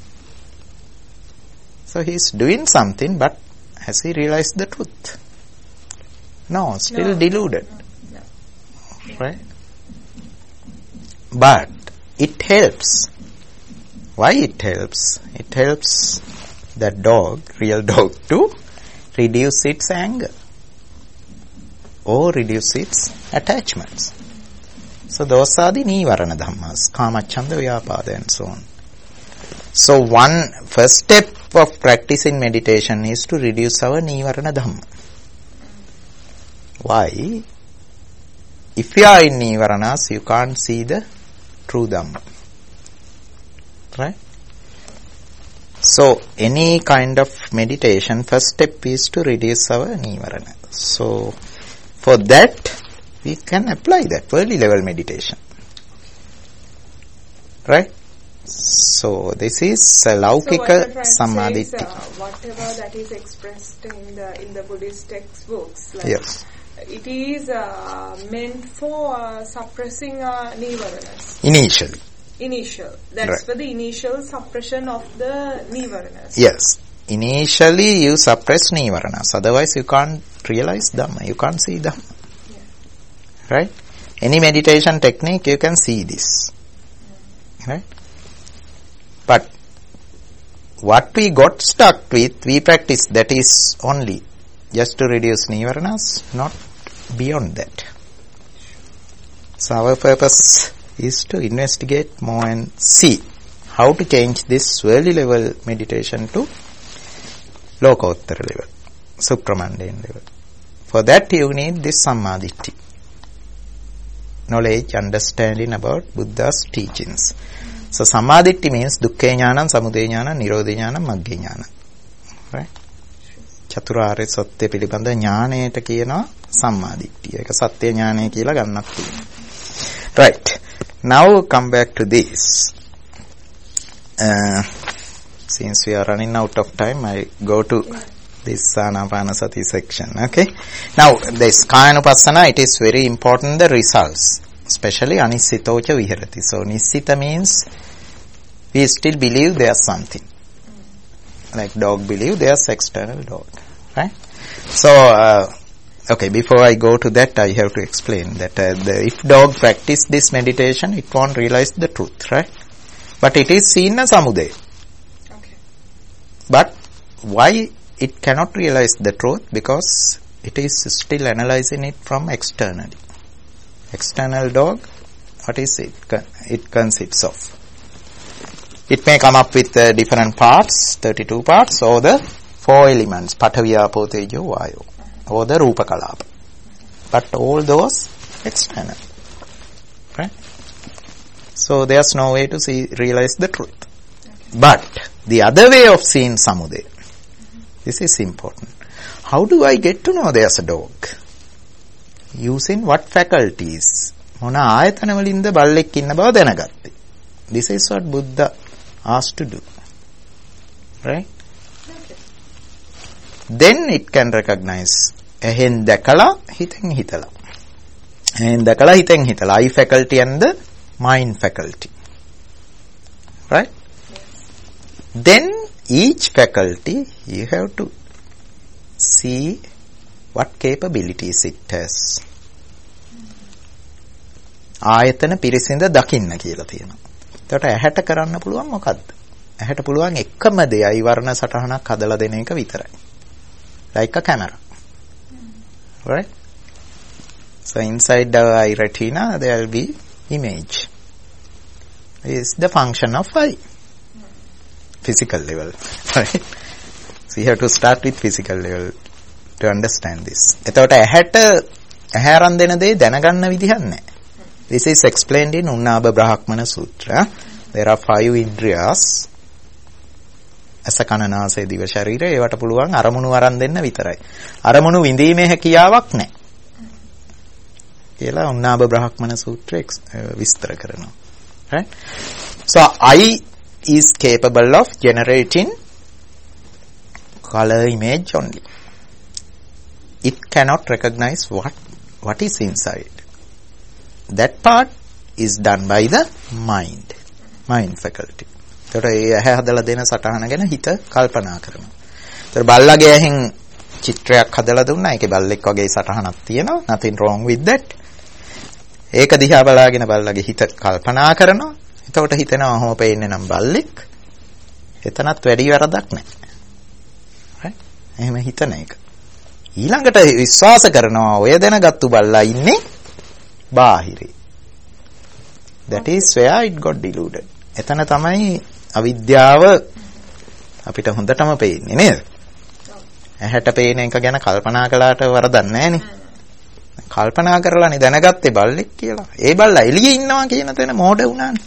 So he's doing something, but has he realized the truth? No, still no. deluded. No. No. Right? But it helps. Why it helps? It helps that dog, real dog, to reduce its anger or reduce its attachments. So those are the nivarana dhammas, kamacchanda, vyapada and so on. So one first step of practicing meditation is to reduce our nivarana dhamma. Why? If you are in nivaranas, you can't see the true dhamma. Right? So any kind of meditation, first step is to reduce our nivarana. So for that, we can apply that worldly level meditation. Right? So this is uh, laukika samadhi. So uh, whatever that is expressed in the in the Buddhist textbooks, like yes. it is uh, meant for uh, suppressing uh, nivaranas. Initially. Initial. That's right. For the initial suppression of the nivaranas. Yes. Initially you suppress nivaranas. Otherwise you can't realize Dhamma. You can't see Dhamma. Yeah. Right? Any meditation technique you can see this. Yeah. Right? But what we got stuck with, we practice that is only just to reduce nivaranas, not beyond that. So our purpose is to investigate more and see how to change this worldly level meditation to lokottara level, supramundane level. For that you need this sammaditthi, knowledge, understanding about Buddha's teachings. So sammaditthi means dukkha jnanam, samudaya jnanam, nirodha jnanam, magga jnanam. Right? චතුරාර්ය සත්‍ය පිළිබඳ ඥාණයට කියනවා සම්මාදිට්ඨිය. ඒක සත්‍ය ඥානය කියලා ගන්නක් තියෙනවා. Right. Now come back to this. Uh, since we are running out of time, I go to this Anapanasati section. Okay. Now this Kayanupassana, it is very important the results, especially Anissitocha Viharati. So Nissita means we still believe there's something. Like dog believe there's external dog, right? So, uh, okay, before I go to that, I have to explain that uh, the, if dog practice this meditation, it won't realize the truth, right? But it is seen as samudaya. Okay. But why it cannot realize the truth? Because it is still analyzing it from externally. External dog, what is it? It consists of. It may come up with uh, different parts, thirty-two parts, or the four elements, Pathavi, Apo, Tejo, Vayu, or the Rupa Kalapa. But all those external. Right? So there's no way to see, realize the truth. Okay. But the other way of seeing samudaya, mm-hmm. this is important. How do I get to know there's a dog? Using what faculties? Mona ayatana walinda ballek inna bawa danagatte. This is what Buddha asked to do. Right? Okay. Then it can recognize ehen dakala hiten hitala. Ehen dakala hiten hitala. Eye faculty and the mind faculty. Right? Yes. Then each faculty you have to see what capabilities it has. ආයතන පිරිසිඳ දකින්න කියලා තියෙනවා. එතකොට ඇහැට කරන්න පුළුවන් මොකද්ද? ඇහැට පුළුවන් එකම දෙයයි වර්ණ සටහනක් හදලා දෙන එක විතරයි. Like a camera. Right? So inside the eye retina there will be image. Is the function of eye. Physical level. Right? So you have to start with physical level to understand this. එතකොට ඇහැට ඇහැ අරන් දෙන දේ දැනගන්න විදිහක් නැහැ. This is explained in Unnaba Brahmana Sutra. There are five indriyas. Asa kana nasa diva sharira ඒවට පුළුවන් අරමුණු අරන් දෙන්න විතරයි. අරමුණු විඳීමේ හැකියාවක් නැහැ. කියලා Unnaba Brahmana Sutra විස්තර කරනවා. Right? So eye is capable of generating color image only. It cannot recognize what what is inside. That part is done by the mind. Mind faculty. ඒතර ඒ ඇහැ හදලා දෙන සටහන ගැන හිත කල්පනා කරනවා. ඒතර බල්ලගේ ඇහෙන් චිත්‍රයක් හදලා දුන්නා. ඒකේ බල්ලෙක් වගේ සටහනක් තියෙනවා. Nothing wrong with that. ඒක දිහා බලාගෙන බල්ලගේ හිත කල්පනා කරනවා. එතකොට හිතෙනවා ඔහොම පේන්නේ නම් බල්ලෙක්. එතනත් වැඩි වරදක් නැහැ. right? එහෙම හිතන එක. ඊළඟට විශ්වාස කරනවා ඔය දැනගත්තු බල්ලා ඉන්නේ බාහිරේ. That is where it got deluded. එතන තමයි අවිද්‍යාව අපිට හොඳටම පේන්නේ නේද? ඇහැට පේන එක ගැන කල්පනා කළාට වරදක් නැහැනේ. කල්පනා කරලානේ දැනගත්තේ බල්ලෙක් කියලා. ඒ බල්ලා එළියේ ඉන්නවා කියන තැන මෝඩ වුණානේ.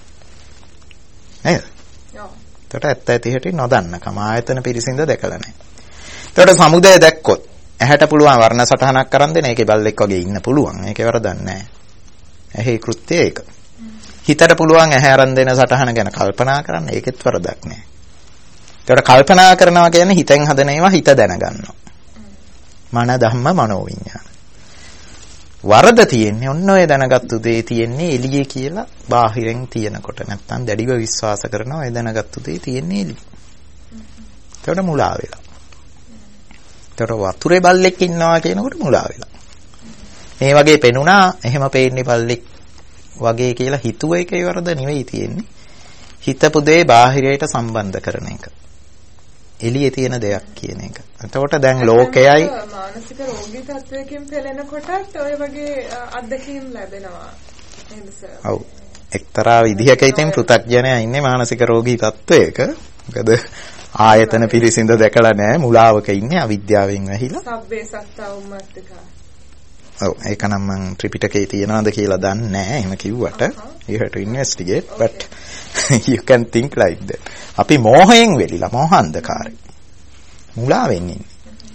නේද? ඔව්. ඒකට ඇත්ත ඇති හැටි නොදන්නකම ආයතන පිරිසිඳ දැකලා නැහැ. ඒකට සමුදය දැක්කොත් ඇහැට පුළුවන් වර්ණ සටහනක් කරන් දෙන එකේ බල්ලෙක් වගේ ඉන්න පුළුවන්. ඒකේ වරදක් නැහැ. ඇහි කෘත්‍යය ඒක. හිතට පුළුවන් ඇහැ අරන් දෙන සටහන ගැන කල්පනා කරන්න. ඒකෙත් වරදක් නැහැ. ඒකට කල්පනා කරනවා කියන්නේ හිතෙන් හදන ඒවා හිත දැනගන්නවා. මන ධම්ම මනෝ විඥාන. වරද තියෙන්නේ ඔන්න ඔය දැනගත්තු දේ තියෙන්නේ එළියේ කියලා බාහිරෙන් තියෙනකොට නැත්තම් දැඩිව විශ්වාස කරනවා ඔය දැනගත්තු දේ තියෙන්නේ එළියේ. ඒකට මුලා වෙලා. ඒකට වතුරේ බල්ලෙක් ඉන්නවා කියනකොට මුලා වෙලා. මේ වගේ පෙනුණා එහෙම පේන්නේ බල්ලෙක් වගේ කියලා හිතුව එකේ වරද නෙවෙයි තියෙන්නේ. හිතපු දේ බාහිරයට සම්බන්ධ කරන එක. එළියේ තියෙන දෙයක් කියන එක. එතකොට දැන් ලෝකයයි මානසික රෝගී තත්වයකින් පෙළෙනකොටත් ඔය වගේ අත්දැකීම් ලැබෙනවා. නේද සර්? ඔව්. එක්තරා විදිහක ඉතින් පෘථග්ජනයා ඉන්නේ මානසික රෝගී තත්වයක. මොකද ආයතන පිරිසිඳ දැකලා නැහැ, මුලාවක ඉන්නේ, අවිද්‍යාවෙන් වැහිලා. සබ්බේ සත්තා උම්මත්තකා. ඔව් ඒක නම් මම ත්‍රිපිටකේ තියනවාද කියලා දන්නේ නැහැ. එහෙම කිව්වට you have to investigate okay. but you can think like that. අපි මෝහයෙන් වෙලිලා මෝහ අන්ධකාරය. මුලා වෙන්නේ.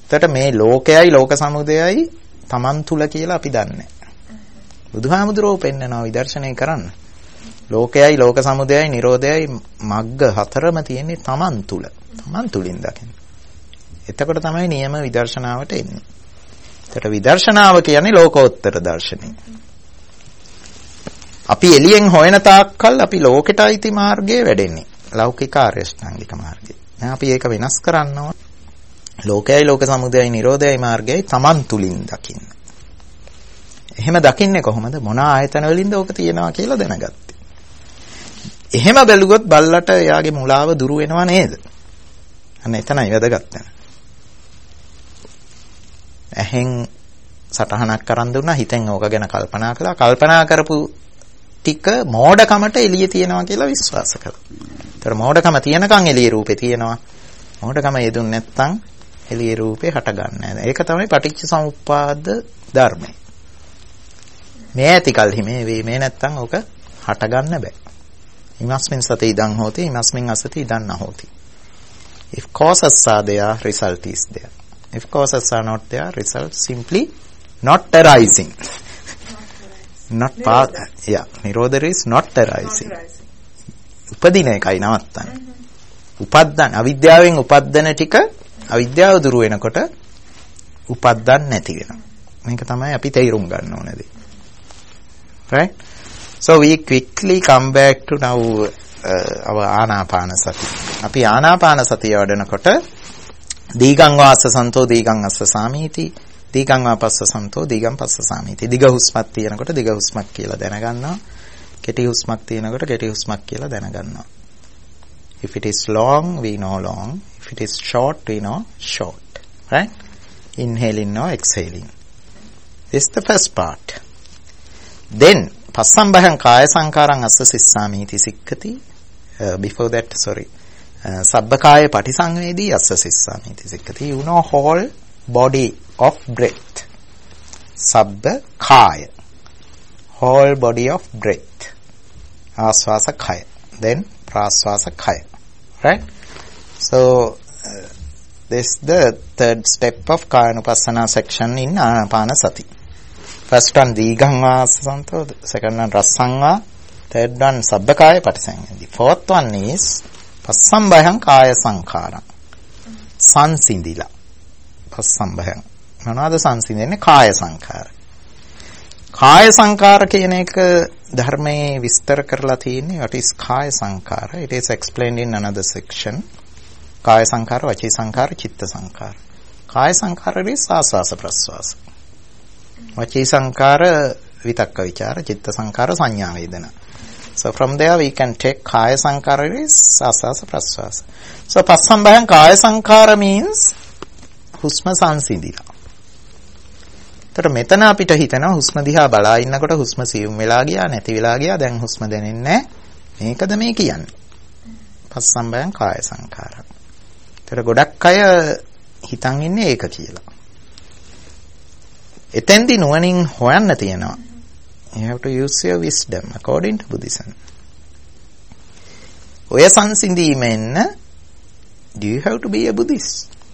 එතකොට මේ ලෝකයයි ලෝක සමුදයයි Taman තුල කියලා අපි දන්නේ. බුදුහාමුදුරුවෝ පෙන්නනවා විදර්ශනය කරන්න. ලෝකයයි ලෝක සමුදයයි නිරෝධයයි මග්ග හතරම තියෙන්නේ Taman තුල. Taman තුලින් දකින්න. එතකොට තමයි නියම විදර්ශනාවට එන්නේ. එතකොට විදර්ශනාව කියන්නේ ලෝකෝත්තර දර්ශනය. අපි එළියෙන් හොයන තාක්කල් අපි ලෝකෙට අයිති මාර්ගයේ වැඩෙන්නේ. ලෞකික ආර්ය ශ්‍රාංගික මාර්ගය. දැන් අපි ඒක වෙනස් කරන්න ඕන. ලෝකයයි ලෝක සමුදයයි නිරෝධයයි මාර්ගයයි Taman තුලින් දකින්න. එහෙම දකින්නේ කොහොමද? මොන ආයතන වලින්ද ඕක තියෙනවා කියලා දැනගත්තේ. එහෙම බැලුවොත් බල්ලට එයාගේ මුලාව දුරු වෙනව නේද? අන්න එතනයි වැදගත් වෙන. ඇහෙන් සටහනක් කරන් දුන්නා හිතෙන් ඕක ගැන කල්පනා කළා. කල්පනා කරපු ටික මෝඩකමට එළිය තියෙනවා කියලා විශ්වාස කළා. ඒතර මෝඩකම තියෙනකන් එළිය රූපේ තියෙනවා. මෝඩකම යෙදුන් නැත්තම් එළිය රූපේ හට ගන්න නැහැ. ඒක තමයි පටිච්ච සමුප්පාද ධර්මය. මේ ඇති කල්හි මේ වේ මේ නැත්තම් ඕක හට ගන්න බෑ. ඉමස්මින් සති ඉදං හෝති ඉමස්මින් අසති ඉදං නහෝති. If causes are there, result is there. If causes are not there, result simply not arising. Not part. Yeah, nirodha is not arising. උපදින එකයි නවත්තන්නේ. උපද්දන් අවිද්‍යාවෙන් උපද්දන ටික අවිද්‍යාව දුරු වෙනකොට උපද්දන් නැති වෙනවා. මේක තමයි අපි තේරුම් ගන්න ඕනේ. Right? So we quickly come back to now uh, our ආනාපානසති. අපි ආනාපානසතිය වඩනකොට දීගං වාස සන්තෝ දීගං අස්ස සාමීති දීගං වාපස්ස සන්තෝ දීගං පස්ස සාමීති. දිග හුස්මක් තියෙනකොට දිග හුස්මක් කියලා දැනගන්නවා. කෙටි හුස්මක් තියෙනකොට කෙටි හුස්මක් කියලා දැනගන්නවා. If it is long, we know long. If it is short, we know short. Right? Inhaling or exhaling. This is the first part. Then Passambahang kaya sankarang assa sissamiti sikkati. Uh, before that, sorry. Uh, Sabbakaya patisangvedi assa sissamiti sikkati. You know whole body of breath. Sabbakaya. Whole body of breath. Aswasa kaya. Then praswasa kaya. Right? So, uh, this is the third step of Kayanupassana section in Anapanasati. First one Dīgaṃ vāsasanto, second one Rasaṃ, third one Sabbakāya Patisangvedi. Fourth one is Passambhayaṃ Kāya Saṅkhāraṃ. Sansindila. Passambhayaṃ. මොනවාද සංසිඳෙන්නේ? කාය සංඛාර. කාය සංඛාර කියන එක ධර්මයේ විස්තර කරලා තියෙන්නේ. What is කාය සංඛාර? It is explained in another section. කාය සංඛාර, වචී සංඛාර, චිත්ත සංඛාර. කාය සංඛාර is ආස්වාස ප්‍රස්වාස. වචී සංඛාර විතක්ක විචාර, චිත්ත සංඛාර සංඥා වේදනා. So from there we can take kaya sankhara is asasa praswasa. So passambhayaṃ kaya sankhara means husma sansindila. එතකොට මෙතන අපිට හිතෙනවා හුස්ම දිහා බලා ඉන්නකොට හුස්ම සියුම් වෙලා ගියා නැති වෙලා ගියා දැන් හුස්ම දැනෙන්නේ නැහැ. මේකද මේ කියන්නේ. passambhayaṃ kaya sankhara. එතකොට ගොඩක් අය හිතන් ඉන්නේ ඒක කියලා. එතෙන්දී නුවණින් හොයන්න තියෙනවා. You have to use your wisdom according to Buddhism. ඔය සංසිඳීමෙන් do you have to be a Buddhist?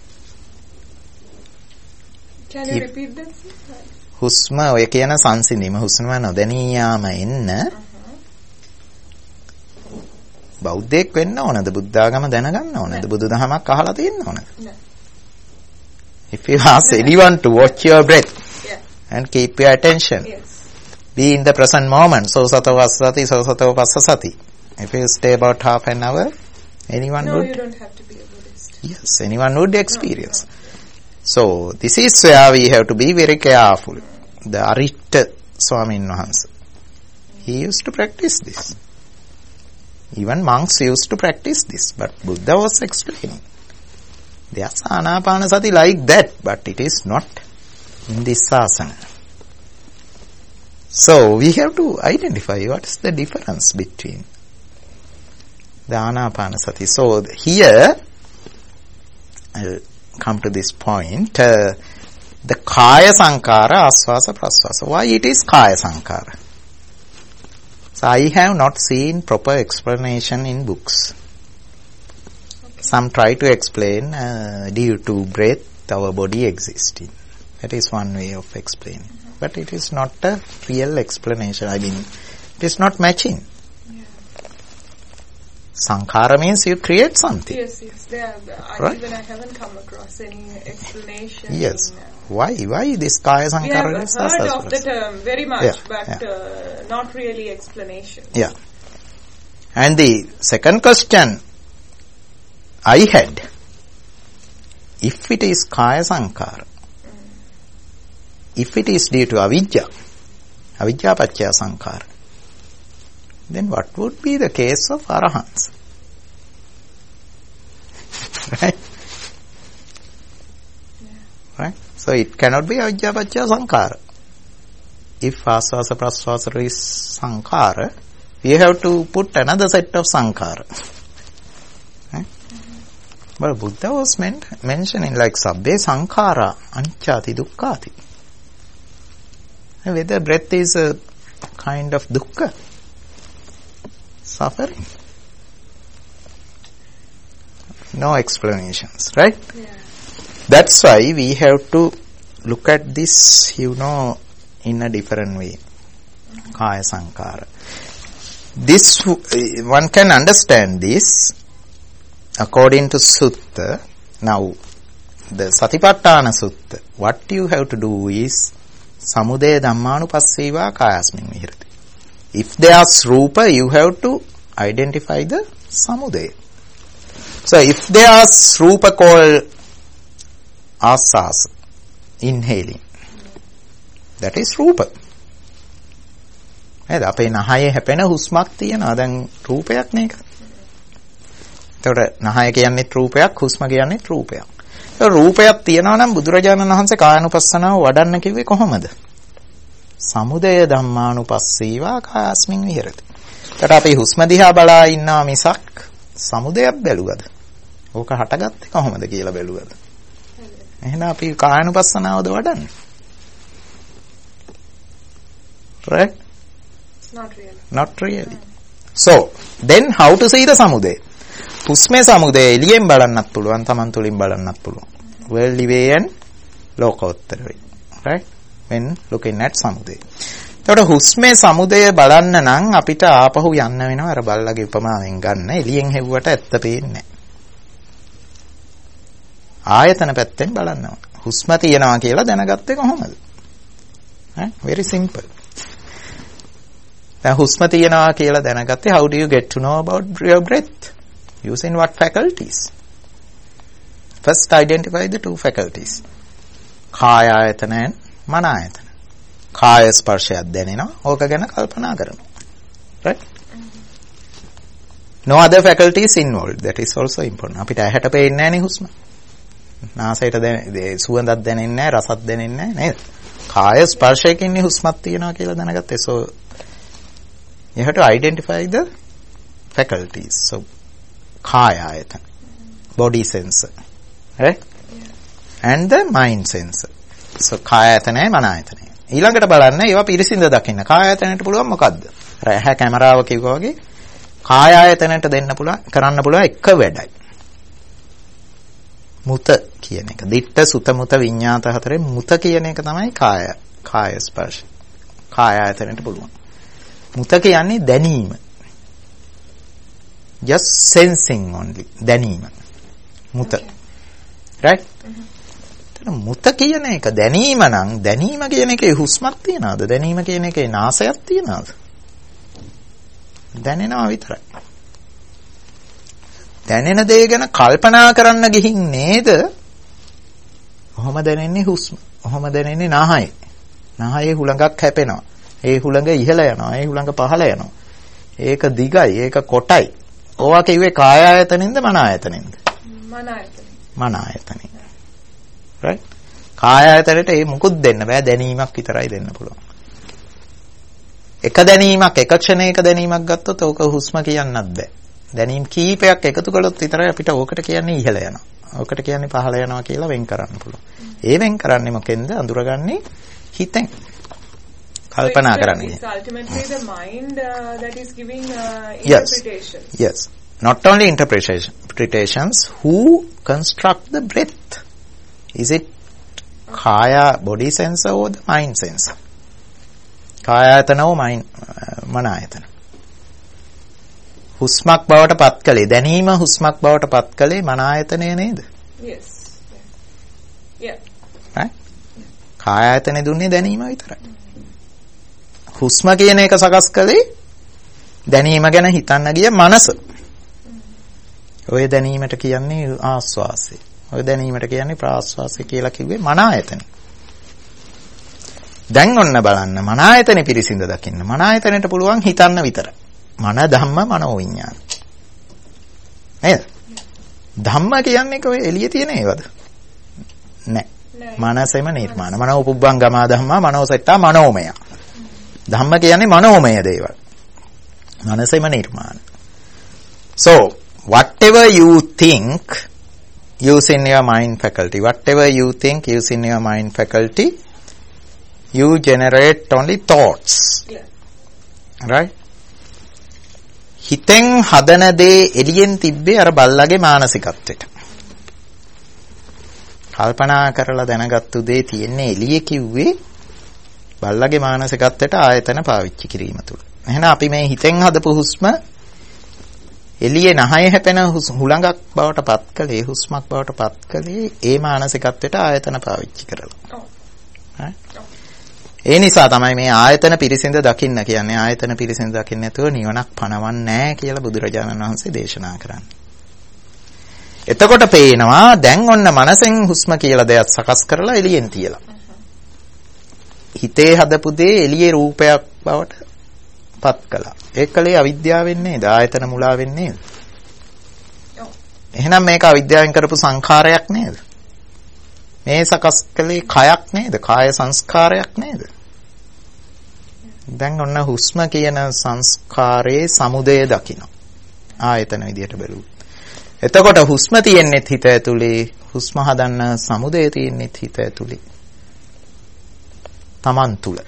Can you repeat that? හුස්ම ඔය කියන සංසිඳීම හුස්ම නොදැනී යාම එන්න බෞද්ධයෙක් වෙන්න ඕනද? බුද්ධාගම දැනගන්න ඕනද? බුදුදහමක් අහලා තියෙන්න ඕනද? If you ask anyone to watch your breath and keep your attention. Yes. Be in the present moment. So sato vassati, so sato passasati. If you stay about half an hour, anyone no, would... No, you don't have to be a Buddhist. Yes, anyone would experience. No, no. So, this is where we have to be very careful. The Aritta Swamin Wahansa, he used to practice this. Even monks used to practice this. But Buddha was explaining. There's Anapanasati like that, but it is not in this asana. So, we have to identify what is the difference between the Anapanasati. So, here, I'll come to this point, uh, the Kaya Sankhara, Aswasa Praswasa. Why it is Kaya Sankhara? So, I have not seen proper explanation in books. Okay. Some try to explain uh, due to breath, with our body existing. That is one way of explaining. Mm-hmm. But it is not a real explanation. I mean, it is not matching. Yeah. Sankhara means you create something. Yes, yes. There, I, right? Even I haven't come across any explanation. Yes. In, uh, why? Why this Kaya Sankhara? We have heard of the term very much, yeah, but yeah. Uh, not really explanation. Yeah. And the second question I had, if it is Kaya Sankhara, mm. if it is due to avidya, avidya paccaya sankhara, then what would be the case of arahants? Right? Yeah. Right? So it cannot be avidya paccaya sankhara. If asvasa prasvasa is sankhara, we have to put another set of sankhara. Right? Mm-hmm. But Buddha was meant, mentioning like sabbe sankhara anchati dukkhati. Whether breath is a kind of dukkha, suffering. No explanations, right? Yeah. That's why we have to look at this, you know, in a different way. Mm-hmm. Kaya Sankhara. This, one can understand this according to Sutta. Now, the Satipatthana Sutta, what you have to do is Samudaya Dhammanupassīvā Kāyasmiņ vihirati. If there's Rupa, you have to identify the Samudaya. So, if there's Rupa called Asasa, inhaling, that is Rupa. නේද අපේ නහයේ හැපෙන හුස්මක් තියෙනවා දැන් රූපයක් නේක. එතකොට නහය කියන්නේත් රූපයක් හුස්ම කියන්නේත් රූපයක්. ඒ රූපයක් තියෙනවා නම් බුදුරජාණන් වහන්සේ කායानुපස්සනාව වඩන්න කිව්වේ කොහොමද? සමුදය ධම්මානුපස්සීවා කායස්මින් විහෙරති. එතකොට අපි හුස්ම දිහා බලා ඉන්නවා මිසක් සමුදයක් බැලුවද? ඕක හටගත්තේ කොහොමද කියලා බැලුවද? එහෙනම් අපි කායानुපස්සනාවද වඩන්නේ? Right? Not really. Not really. So, then how to see the samudaya? හුස්මේ සමුදය එළියෙන් බලන්නත් පුළුවන්, තමන් තුළින් බලන්නත් පුළුවන්. Worldly way and ලෝකෝත්තර way. Right? When looking at samudaya. එතකොට හුස්මේ සමුදය බලන්න නම් අපිට ආපහු යන්න වෙනවා අර බල්ලගේ උපමාවෙන් ගන්න. එළියෙන් හෙව්වට ඇත්ත පේන්නේ නැහැ. ආයතන පැත්තෙන් බලනවා. හුස්ම තියනවා කියලා දැනගත්තේ කොහොමද? Right? Very simple. දැන් හුස්ම තියනවා කියලා දැනගත්තේ how do you get to know about your breath? Using what faculties? First identify the two faculties. කාය ආයතන and මන ආයතන. කාය ස්පර්ශයක් දැනෙනවා. ඕක ගැන කල්පනා කරනවා. Right? No other faculties involved. That is also important. අපිට ඇහැට පේන්නේ නැහැ නේ හුස්ම. නාසයට දැනෙන්නේ සුවඳක් දැනෙන්නේ නැහැ, රසක් දැනෙන්නේ නැහැ නේද? කාය ස්පර්ශයකින් හුස්මක් තියෙනවා කියලා දැනගත්තේ. So you have to identify the faculties. So kaya ayatana, body sensor, right? Yeah. And the mind sensor. So kaya ayatana mana ayatana. ඊළඟට බලන්න ඒවා පිරිසිඳ දකින්න. කාය ආයතනයට පුළුවන් මොකද්ද? අර ඇහැ කැමරාව කිව්වා වගේ කාය ආයතනයට දෙන්න පුළුවන් කරන්න පුළුවන් එක වැඩයි. මුත කියන එක. දිට්ඨ සුත මුත විඤ්ඤාත හතරේ මුත කියන එක තමයි කාය. කාය ස්පර්ශ. කාය ආයතනයට පුළුවන්. මුත කියන්නේ දැනීම. Just sensing only. දැනීම. මුත. Okay. Right? Mm-hmm. මුත කියන එක දැනීම නම් දැනීම කියන එකේ හුස්මක් තියනවාද? දැනීම කියන එකේ නාසයක් තියනවාද? දැනෙනවා විතරයි. දැනෙන දේ ගැන කල්පනා කරන්න ගිහින් නේද? කොහොම දැනෙන්නේ හුස්ම? කොහොම දැනෙන්නේ නාහයේ? නාහයේ හුලඟක් හැපෙනවා. ඒ හුළඟ ඉහළ යනවා. ඒ හුළඟ පහළ යනවා. ඒක දිගයි, ඒක කොටයි. ඕවා කිව්වේ කාය ආයතනින්ද මන ආයතනින්ද? මන ආයතනින්. මන ආයතනින්. right? කාය ආයතනයට ඒ මුකුත් දෙන්න බෑ. දැනීමක් විතරයි දෙන්න පුළුවන්. එක දැනීමක්, එක ක්ෂණයක දැනීමක් ගත්තොත් ඕක හුස්ම කියන්නත් බෑ. දැනීම් කීපයක් එකතු කළොත් විතරයි අපිට ඕකට කියන්නේ ඉහළ යනවා. ඕකට කියන්නේ පහළ යනවා කියලා වෙන් කරන්න පුළුවන්. ඒ වෙන් කරන්නේ මොකෙන්ද? අඳුරගන්නේ හිතෙන්. කල්පනා කරන්නේ. It's ultimately the mind uh, that is giving uh, interpretations. Yes. Yes. Not only interpretation, interpretations, who construct the breath Is it kaya body sensor or the mind sensor? කායායතන or mind මන ආයතන. හුස්මක් බවට පත් කළේ දැනීම හුස්මක් බවට පත් කළේ මන ආයතනය නේද? Yes. Yeah. right? කායායතනෙ දුන්නේ දැනීම විතරයි. හුස්ම කියන එක සකස් කළේ දැනීම ගැන හිතන්න ගිය මනස. ඔය දැනීමට කියන්නේ ආස්වාසය. ඔය දැනීමට කියන්නේ ප්‍රාස්වාසය කියලා කිව්වේ මන ආයතන. දැන් ඔන්න බලන්න මන ආයතනෙ පිරිසිඳ දකින්න. මන ආයතනෙට පුළුවන් හිතන්න විතරයි. මන ධම්ම මනෝ විඥාන. නේද? ධම්ම කියන්නේ කොහේ එළියේ තියෙන ඒවද? නෑ. මනසෙම නිර්මාණ. මනෝ පුබ්බංගමා ධම්මා මනෝසෙට්ටා මනෝමය. ධම්ම කියන්නේ මනෝමය දේවල්. මනසෙම නිර්මාණ. So whatever you think using your mind faculty, whatever you think using your mind faculty, you generate only thoughts. Yeah. Right? හිතෙන් හදන දේ එළියෙන් තිබ්බේ අර බල්ලගේ මානසිකත්වයට. කල්පනා කරලා දැනගත්තු දේ තියෙන්නේ එළියේ කිව්වේ බල්ලගේ මානසිකත්වයට ආයතන පාවිච්චි කිරීම තුල. එහෙනම් අපි මේ හිතෙන් හදපු හුස්ම එළියේ නහය හැපෙන හුලඟක් බවට පත් කළේ හුස්මක් බවට පත් කළේ ඒ මානසිකත්වයට ආයතන පාවිච්චි කරලා. ඒ නිසා තමයි මේ ආයතන පිරිසිඳ දකින්න කියන්නේ. ආයතන පිරිසිඳ දකින්න නැතුව නිවනක් පණවන්නේ නැහැ කියලා බුදුරජාණන් වහන්සේ දේශනා කරන්නේ. එතකොට පේනවා දැන් ඔන්න මනසෙන් හුස්ම කියලා දෙයක් සකස් කරලා එළියෙන් තියලා. හිතේ හදපු දේ එළියේ රූපයක් බවට පත් කළා. ඒකලේ අවිද්‍යාවෙන් නේද? ආයතන මුලාවෙන් නේද? ඔව්. එහෙනම් මේක අවිද්‍යාවෙන් කරපු සංඛාරයක් නේද? මේ සකස් කළේ කයක් නේද? කාය සංස්කාරයක් නේද? දැන් ඔන්න හුස්ම කියන සංස්කාරයේ සමුදය දකින්න. ආයතන විදියට බැලුවොත්. එතකොට හුස්ම තියෙන්නේ හිත ඇතුලේ, හුස්ම හදන්න සමුදය තියෙන්නේ හිත ඇතුලේ. Taman තුල.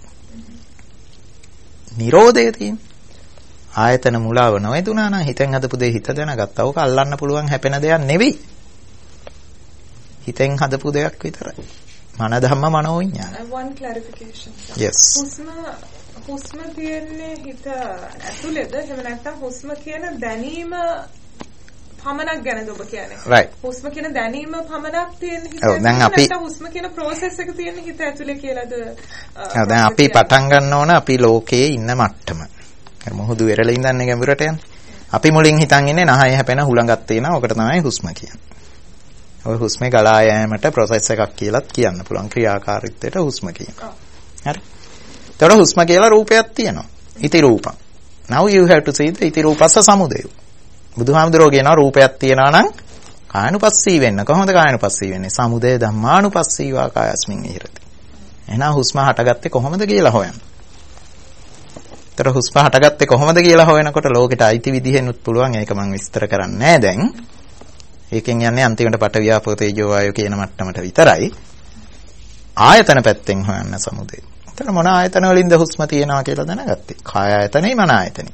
නිරෝධය තියෙන්නේ. ආයතන මුලාව නොවැදුනා නම් හිතෙන් හදපු දේ හිත දැනගත්තා. ඕක අල්ලන්න පුළුවන් හැපෙන දෙයක් නෙවෙයි. හිතෙන් හදපු දෙයක් විතරයි. මන ධම්ම මනෝ විඥාන. One clarification. Yes. හුස්ම හුස්ම කියන්නේ හිත ඇතුළේද? එහෙම නැත්නම් හුස්ම කියන දැනීම පමණක් ගැනද ඔබ කියන්නේ? Right. හුස්ම කියන දැනීම පමණක් තියෙන හිත. ඔව් දැන් අපි නැත්නම් හුස්ම කියන process එක තියෙන හිත ඇතුලේ කියලාද? ඔව් දැන් අපි පටන් ගන්න ඕන අපි ලෝකයේ ඉන්න මට්ටම. මොහොදු වෙරළ ඉඳන්නේ ගැඹුරට යන්නේ. අපි මුලින් හිතන් ඉන්නේ නහය හැපෙන හුලඟක් තියෙනවා. ඔකට තමයි හුස්ම කියන්නේ. ඔය හුස්මේ ගලා යෑමට process එකක් කියලාත් කියන්න පුළුවන්. ක්‍රියාකාරීත්වයට හුස්ම කියනවා. හරි. ඒතකොට හුස්ම කියලා රූපයක් තියෙනවා. ඉති රූපං. Now you have to see the ඉති රූපස්ස සමුදය. බුදුහාමුදුරුවෝ කියනවා රූපයක් තියෙනවා නම් කායනුපස්සී වෙන්න. කොහොමද කායනුපස්සී වෙන්නේ? සමුදය ධම්මානුපස්සීවා කායස්මින් විහෙරති. එහෙනම් හුස්ම හටගත්තේ කොහොමද කියලා හොයන්න. ඒතර හුස්ම හටගත්තේ කොහොමද කියලා හොයනකොට ලෝකෙට අයිති විදිහෙන්නුත් පුළුවන්. ඒක මම විස්තර කරන්නේ නැහැ දැන්. ඒකෙන් යන්නේ අන්තිමට පට වියාපෝ තේජෝ වායෝ කියන මට්ටමට විතරයි. ආයතන පැත්තෙන් හොයන්න සමුදය. ඒතර මොන ආයතන වලින්ද හුස්ම තියෙනවා කියලා දැනගත්තේ? කාය ආයතනෙයි මන ආයතනෙයි.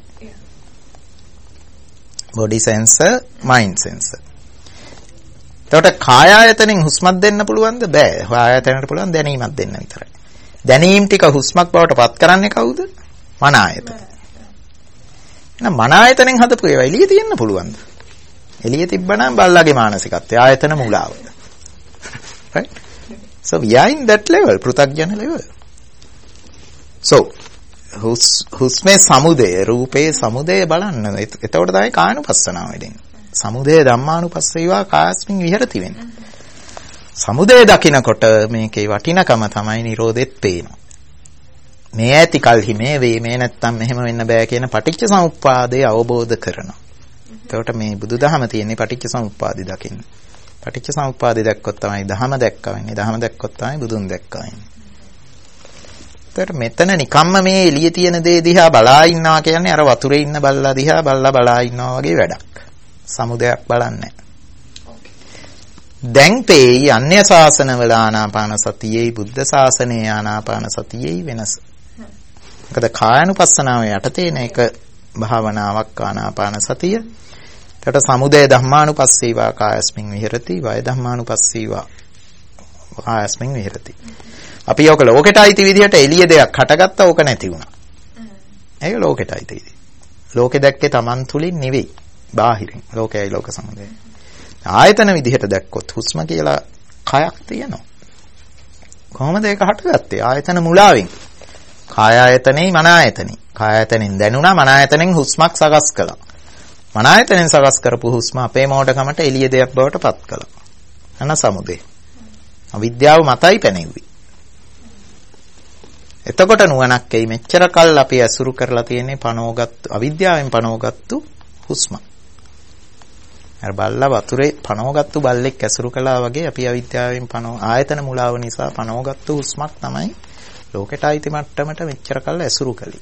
body sensor, mind sensor. එතකොට කාය ආයතනෙන් හුස්මක් දෙන්න පුළුවන්ද? බෑ. කාය ආයතනට පුළුවන් දැනීමක් දෙන්න විතරයි. දැනීම් ටික හුස්මක් බවට පත් කරන්නේ කවුද? මන ආයතන. එහෙනම් මන ආයතනෙන් හදපු ඒවා එළියේ තියෙන්න පුළුවන්ද? එළියේ තිබ්බනම් බල්ලාගේ මානසිකත්වය ආයතන මූලාව. Right? So we are in that level, පෘථග්ජන level. So හුස් හුස්මේ සමුදය රූපේ සමුදය බලන්න. එතකොට තමයි කායනුපස්සනාව වෙන්නේ. සමුදය ධම්මානුපස්සීවා කායස්මින් විහෙරති වෙන්නේ. සමුදය දකිනකොට මේකේ වටිනකම තමයි නිරෝධෙත් පේනවා. මේ ඇති කල්හි මේ වේ මේ නැත්තම් මෙහෙම වෙන්න බෑ කියන පටිච්ච සමුප්පාදය අවබෝධ කරනවා. එතකොට මේ බුදුදහම තියෙන්නේ පටිච්ච සමුප්පාදය දකින්න. පටිච්ච සමුප්පාදය දැක්කොත් තමයි දහම දැක්කා වෙන්නේ. දහම දැක්කොත් තමයි බුදුන් දැක්කා වෙන්නේ. එතකොට මෙතන නිකම්ම මේ එළියේ තියෙන දේ දිහා බලා ඉන්නවා කියන්නේ අර වතුරේ ඉන්න බල්ලා දිහා බල්ලා බලා ඉන්නවා වගේ වැඩක්. සමුදයක් බලන්නේ. දැන් තේයි අන්‍ය ශාසනවල ආනාපාන සතියේ බුද්ධ ශාසනයේ ආනාපාන සතියේ වෙනස. මොකද කායනුපස්සනාව යටතේ එක භාවනාවක් ආනාපාන සතිය. එතකොට සමුදය ධම්මානුපස්සීවා කායස්මින් විහෙරති වය ධම්මානුපස්සීවා කායස්මින් විහෙරති. අපි ඔක ලෝකෙට අයිති විදිහට එළිය දෙයක් හටගත්තා ඕක නැති වුණා. ඒක ලෝකෙට අයිති විදිහ. ලෝකෙ දැක්කේ Taman තුලින් නෙවෙයි. බාහිරින්. ලෝකයයි ලෝක සමුදය. ආයතන විදිහට දැක්කොත් හුස්ම කියලා කයක් තියෙනවා. කොහොමද ඒක හටගත්තේ? ආයතන මුලාවෙන්. කාය ආයතනෙයි මන ආයතනෙයි. කාය ආයතනෙන් දැනුණා මන ආයතනෙන් හුස්මක් සකස් කළා. මන ආයතනෙන් සකස් කරපු හුස්ම අපේ මෝඩකමට එළිය දෙයක් බවට පත් කළා. අන සමුදේ. අවිද්‍යාව මතයි පැනෙව්වේ. එතකොට නුවණක් එයි මෙච්චර කල් අපි ඇසුරු කරලා තියෙන්නේ පනෝගත් අවිද්‍යාවෙන් පනෝගත්තු හුස්ම. අර බල්ලා වතුරේ පනෝගත්තු බල්ලෙක් ඇසුරු කළා වගේ අපි අවිද්‍යාවෙන් පනෝ ආයතන මුලාව නිසා පනෝගත්තු හුස්මක් තමයි ලෝකෙට අයිති මට්ටමට මෙච්චර කල් ඇසුරු කළේ.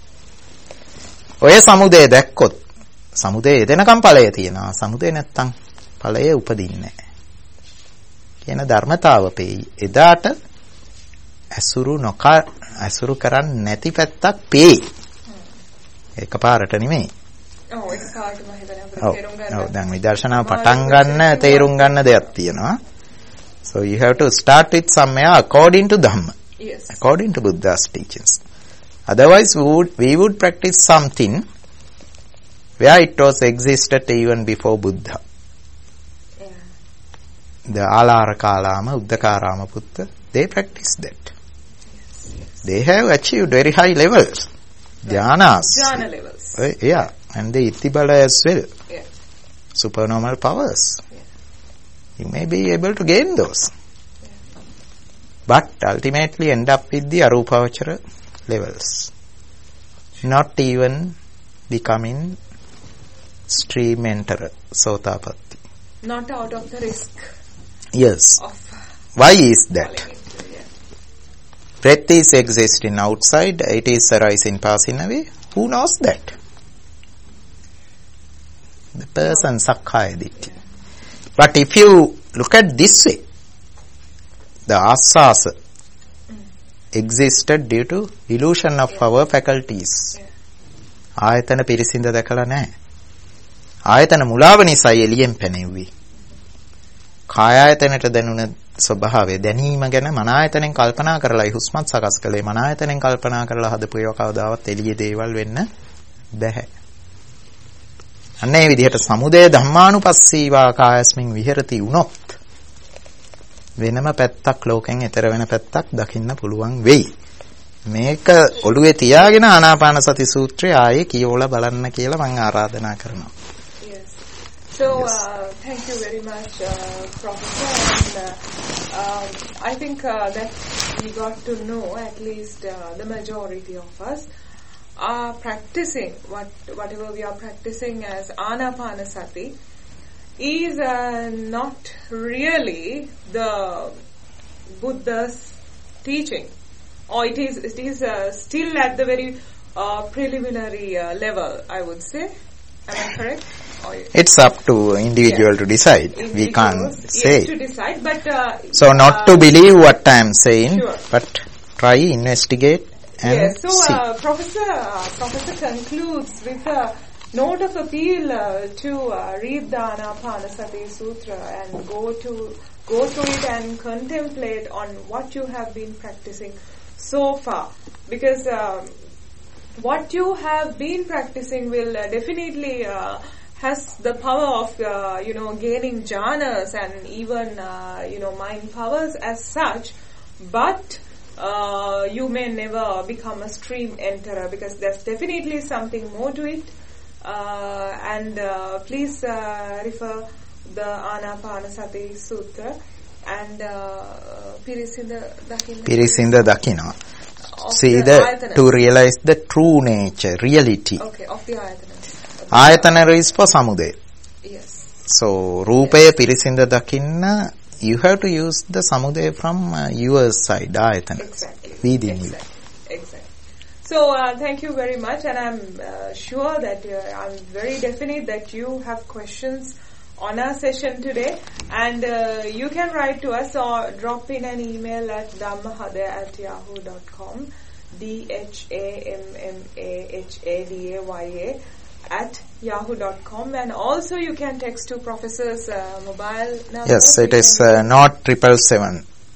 ඔය සමුදේ දැක්කොත් සමුදේ එදෙනකම් ඵලය තියෙනවා. සමුදේ නැත්තම් ඵලය උපදින්නේ නැහැ. කියන ධර්මතාව පෙයි. එදාට ඇසුරු නොකර ඇසුරු කරන්නේ නැති පැත්තක් පෙයි. ඒකපාරට නෙමෙයි. ඔව් ඒකපාරටම හිතන අපිට තේරුම් ගන්න. ඔව් දැන් විදර්ශනා පටන් ගන්න තේරුම් ගන්න දෙයක් තියෙනවා. So you have to start with somewhere according to Dhamma. Yes. According to Buddha's teachings. Otherwise we would, we would practice something where it was existed even before Buddha. Yeah. The Alara Kalama, Uddakarama Putta, they practice that. Yes, yes. They have achieved very high levels. Dhyanas. Jhana levels. Uh, yeah. And the Ittibala as well. Yeah. Supernormal powers. Yeah. You may be able to gain those. Yeah. But ultimately end up with the Arupavachara levels. Not even becoming stream enterer, Sotapatti. Not out of the risk. Yes. Of Why is that? into, yeah. Breath is existing outside, it is arising, passing away. Who knows that? The person Sakkaya Ditthi. Yeah. But if you look at this way, the asasa mm. existed due to illusion of yeah. our faculties. Yeah. ආයතන පිරිසිඳ දැකලා නැහැ. ආයතන මුලාව නිසා එළියෙන් පැනෙව්වේ. කාය ආයතනට දැනුණ ස්වභාවය දැනීම ගැන මන ආයතනෙන් කල්පනා කරලා හුස්මත් සකස් කළේ මන ආයතනෙන් කල්පනා කරලා හදපු ඒවා කවදාවත් එළියේ දේවල් වෙන්න බැහැ. අන්න ඒ විදිහට සමුදය ධම්මානුපස්සීවා කායස්මින් විහෙරති වුණොත් වෙනම පැත්තක් ලෝකෙන් එතර වෙන පැත්තක් දකින්න පුළුවන් වෙයි. මේක ඔළුවේ තියාගෙන ආනාපාන සති සූත්‍රය ආයේ කියවලා බලන්න කියලා මම ආරාධනා කරනවා. Yes. So yes. Uh, thank you very much, uh, Professor. And, uh, um, I think uh, that we got to know at least uh, the majority of us are practicing what whatever we are practicing as Anapanasati is uh, not really the Buddha's teaching. Or it is it is uh, still at the very uh, preliminary uh, level, I would say. Am I correct? Or it's up to individual yeah. to decide. Individuals, we can't say. Yes, to decide, but uh, so not uh, to believe what I am saying, sure. but try investigate and yes. So see. Uh, Professor uh, Professor concludes with a note of appeal uh, to uh, read the Anapanasati Sutra and go to go through it and contemplate on what you have been practicing so far, because um, what you have been practicing will uh, definitely uh, has the power of uh, you know gaining jhanas and even uh, you know mind powers as such, but uh, you may never become a stream enterer, because there's definitely something more to it. Uh, and uh, please uh, refer the Anapanasati Sutra. And Pirisinda Dakina. Pirisinda Dakina. See the, to realize the true nature, reality. Okay, of the Ayatana. Ayatana is for Samudaya. Yes. So, Rupaya Pirisinda Dakina, you have to use the Samudaya from uh, your side, Ayatana. Exactly. Within exactly. you. Exactly. So, uh, thank you very much, and I'm uh, sure that uh, I'm very definite that you have questions on our session today, and uh, you can write to us or drop in an email at dhammahadaya at yahoo dot com, D H A M M A H A D A Y A at yahoo dot com, and also you can text to Professor's uh, mobile number. Yes, it is uh, not triple seven.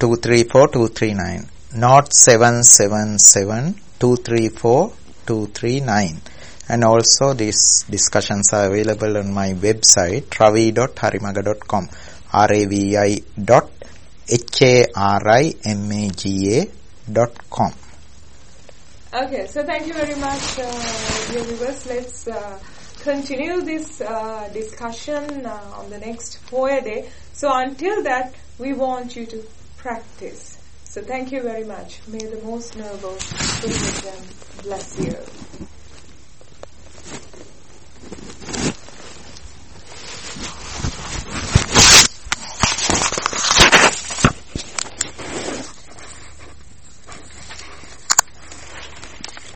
two three four two three nine. Not seven seven seven two three four two three nine. And also these discussions are available on my website ravi dot harimaga dot com. R A V I dot H A R I M A G A dot com. Okay, so thank you very much, uh, dear viewers. Let's uh, continue this uh, discussion uh, on the next foyer day. So until that, we want you to practice. So thank you very much. May the most noble Buddhism bless you.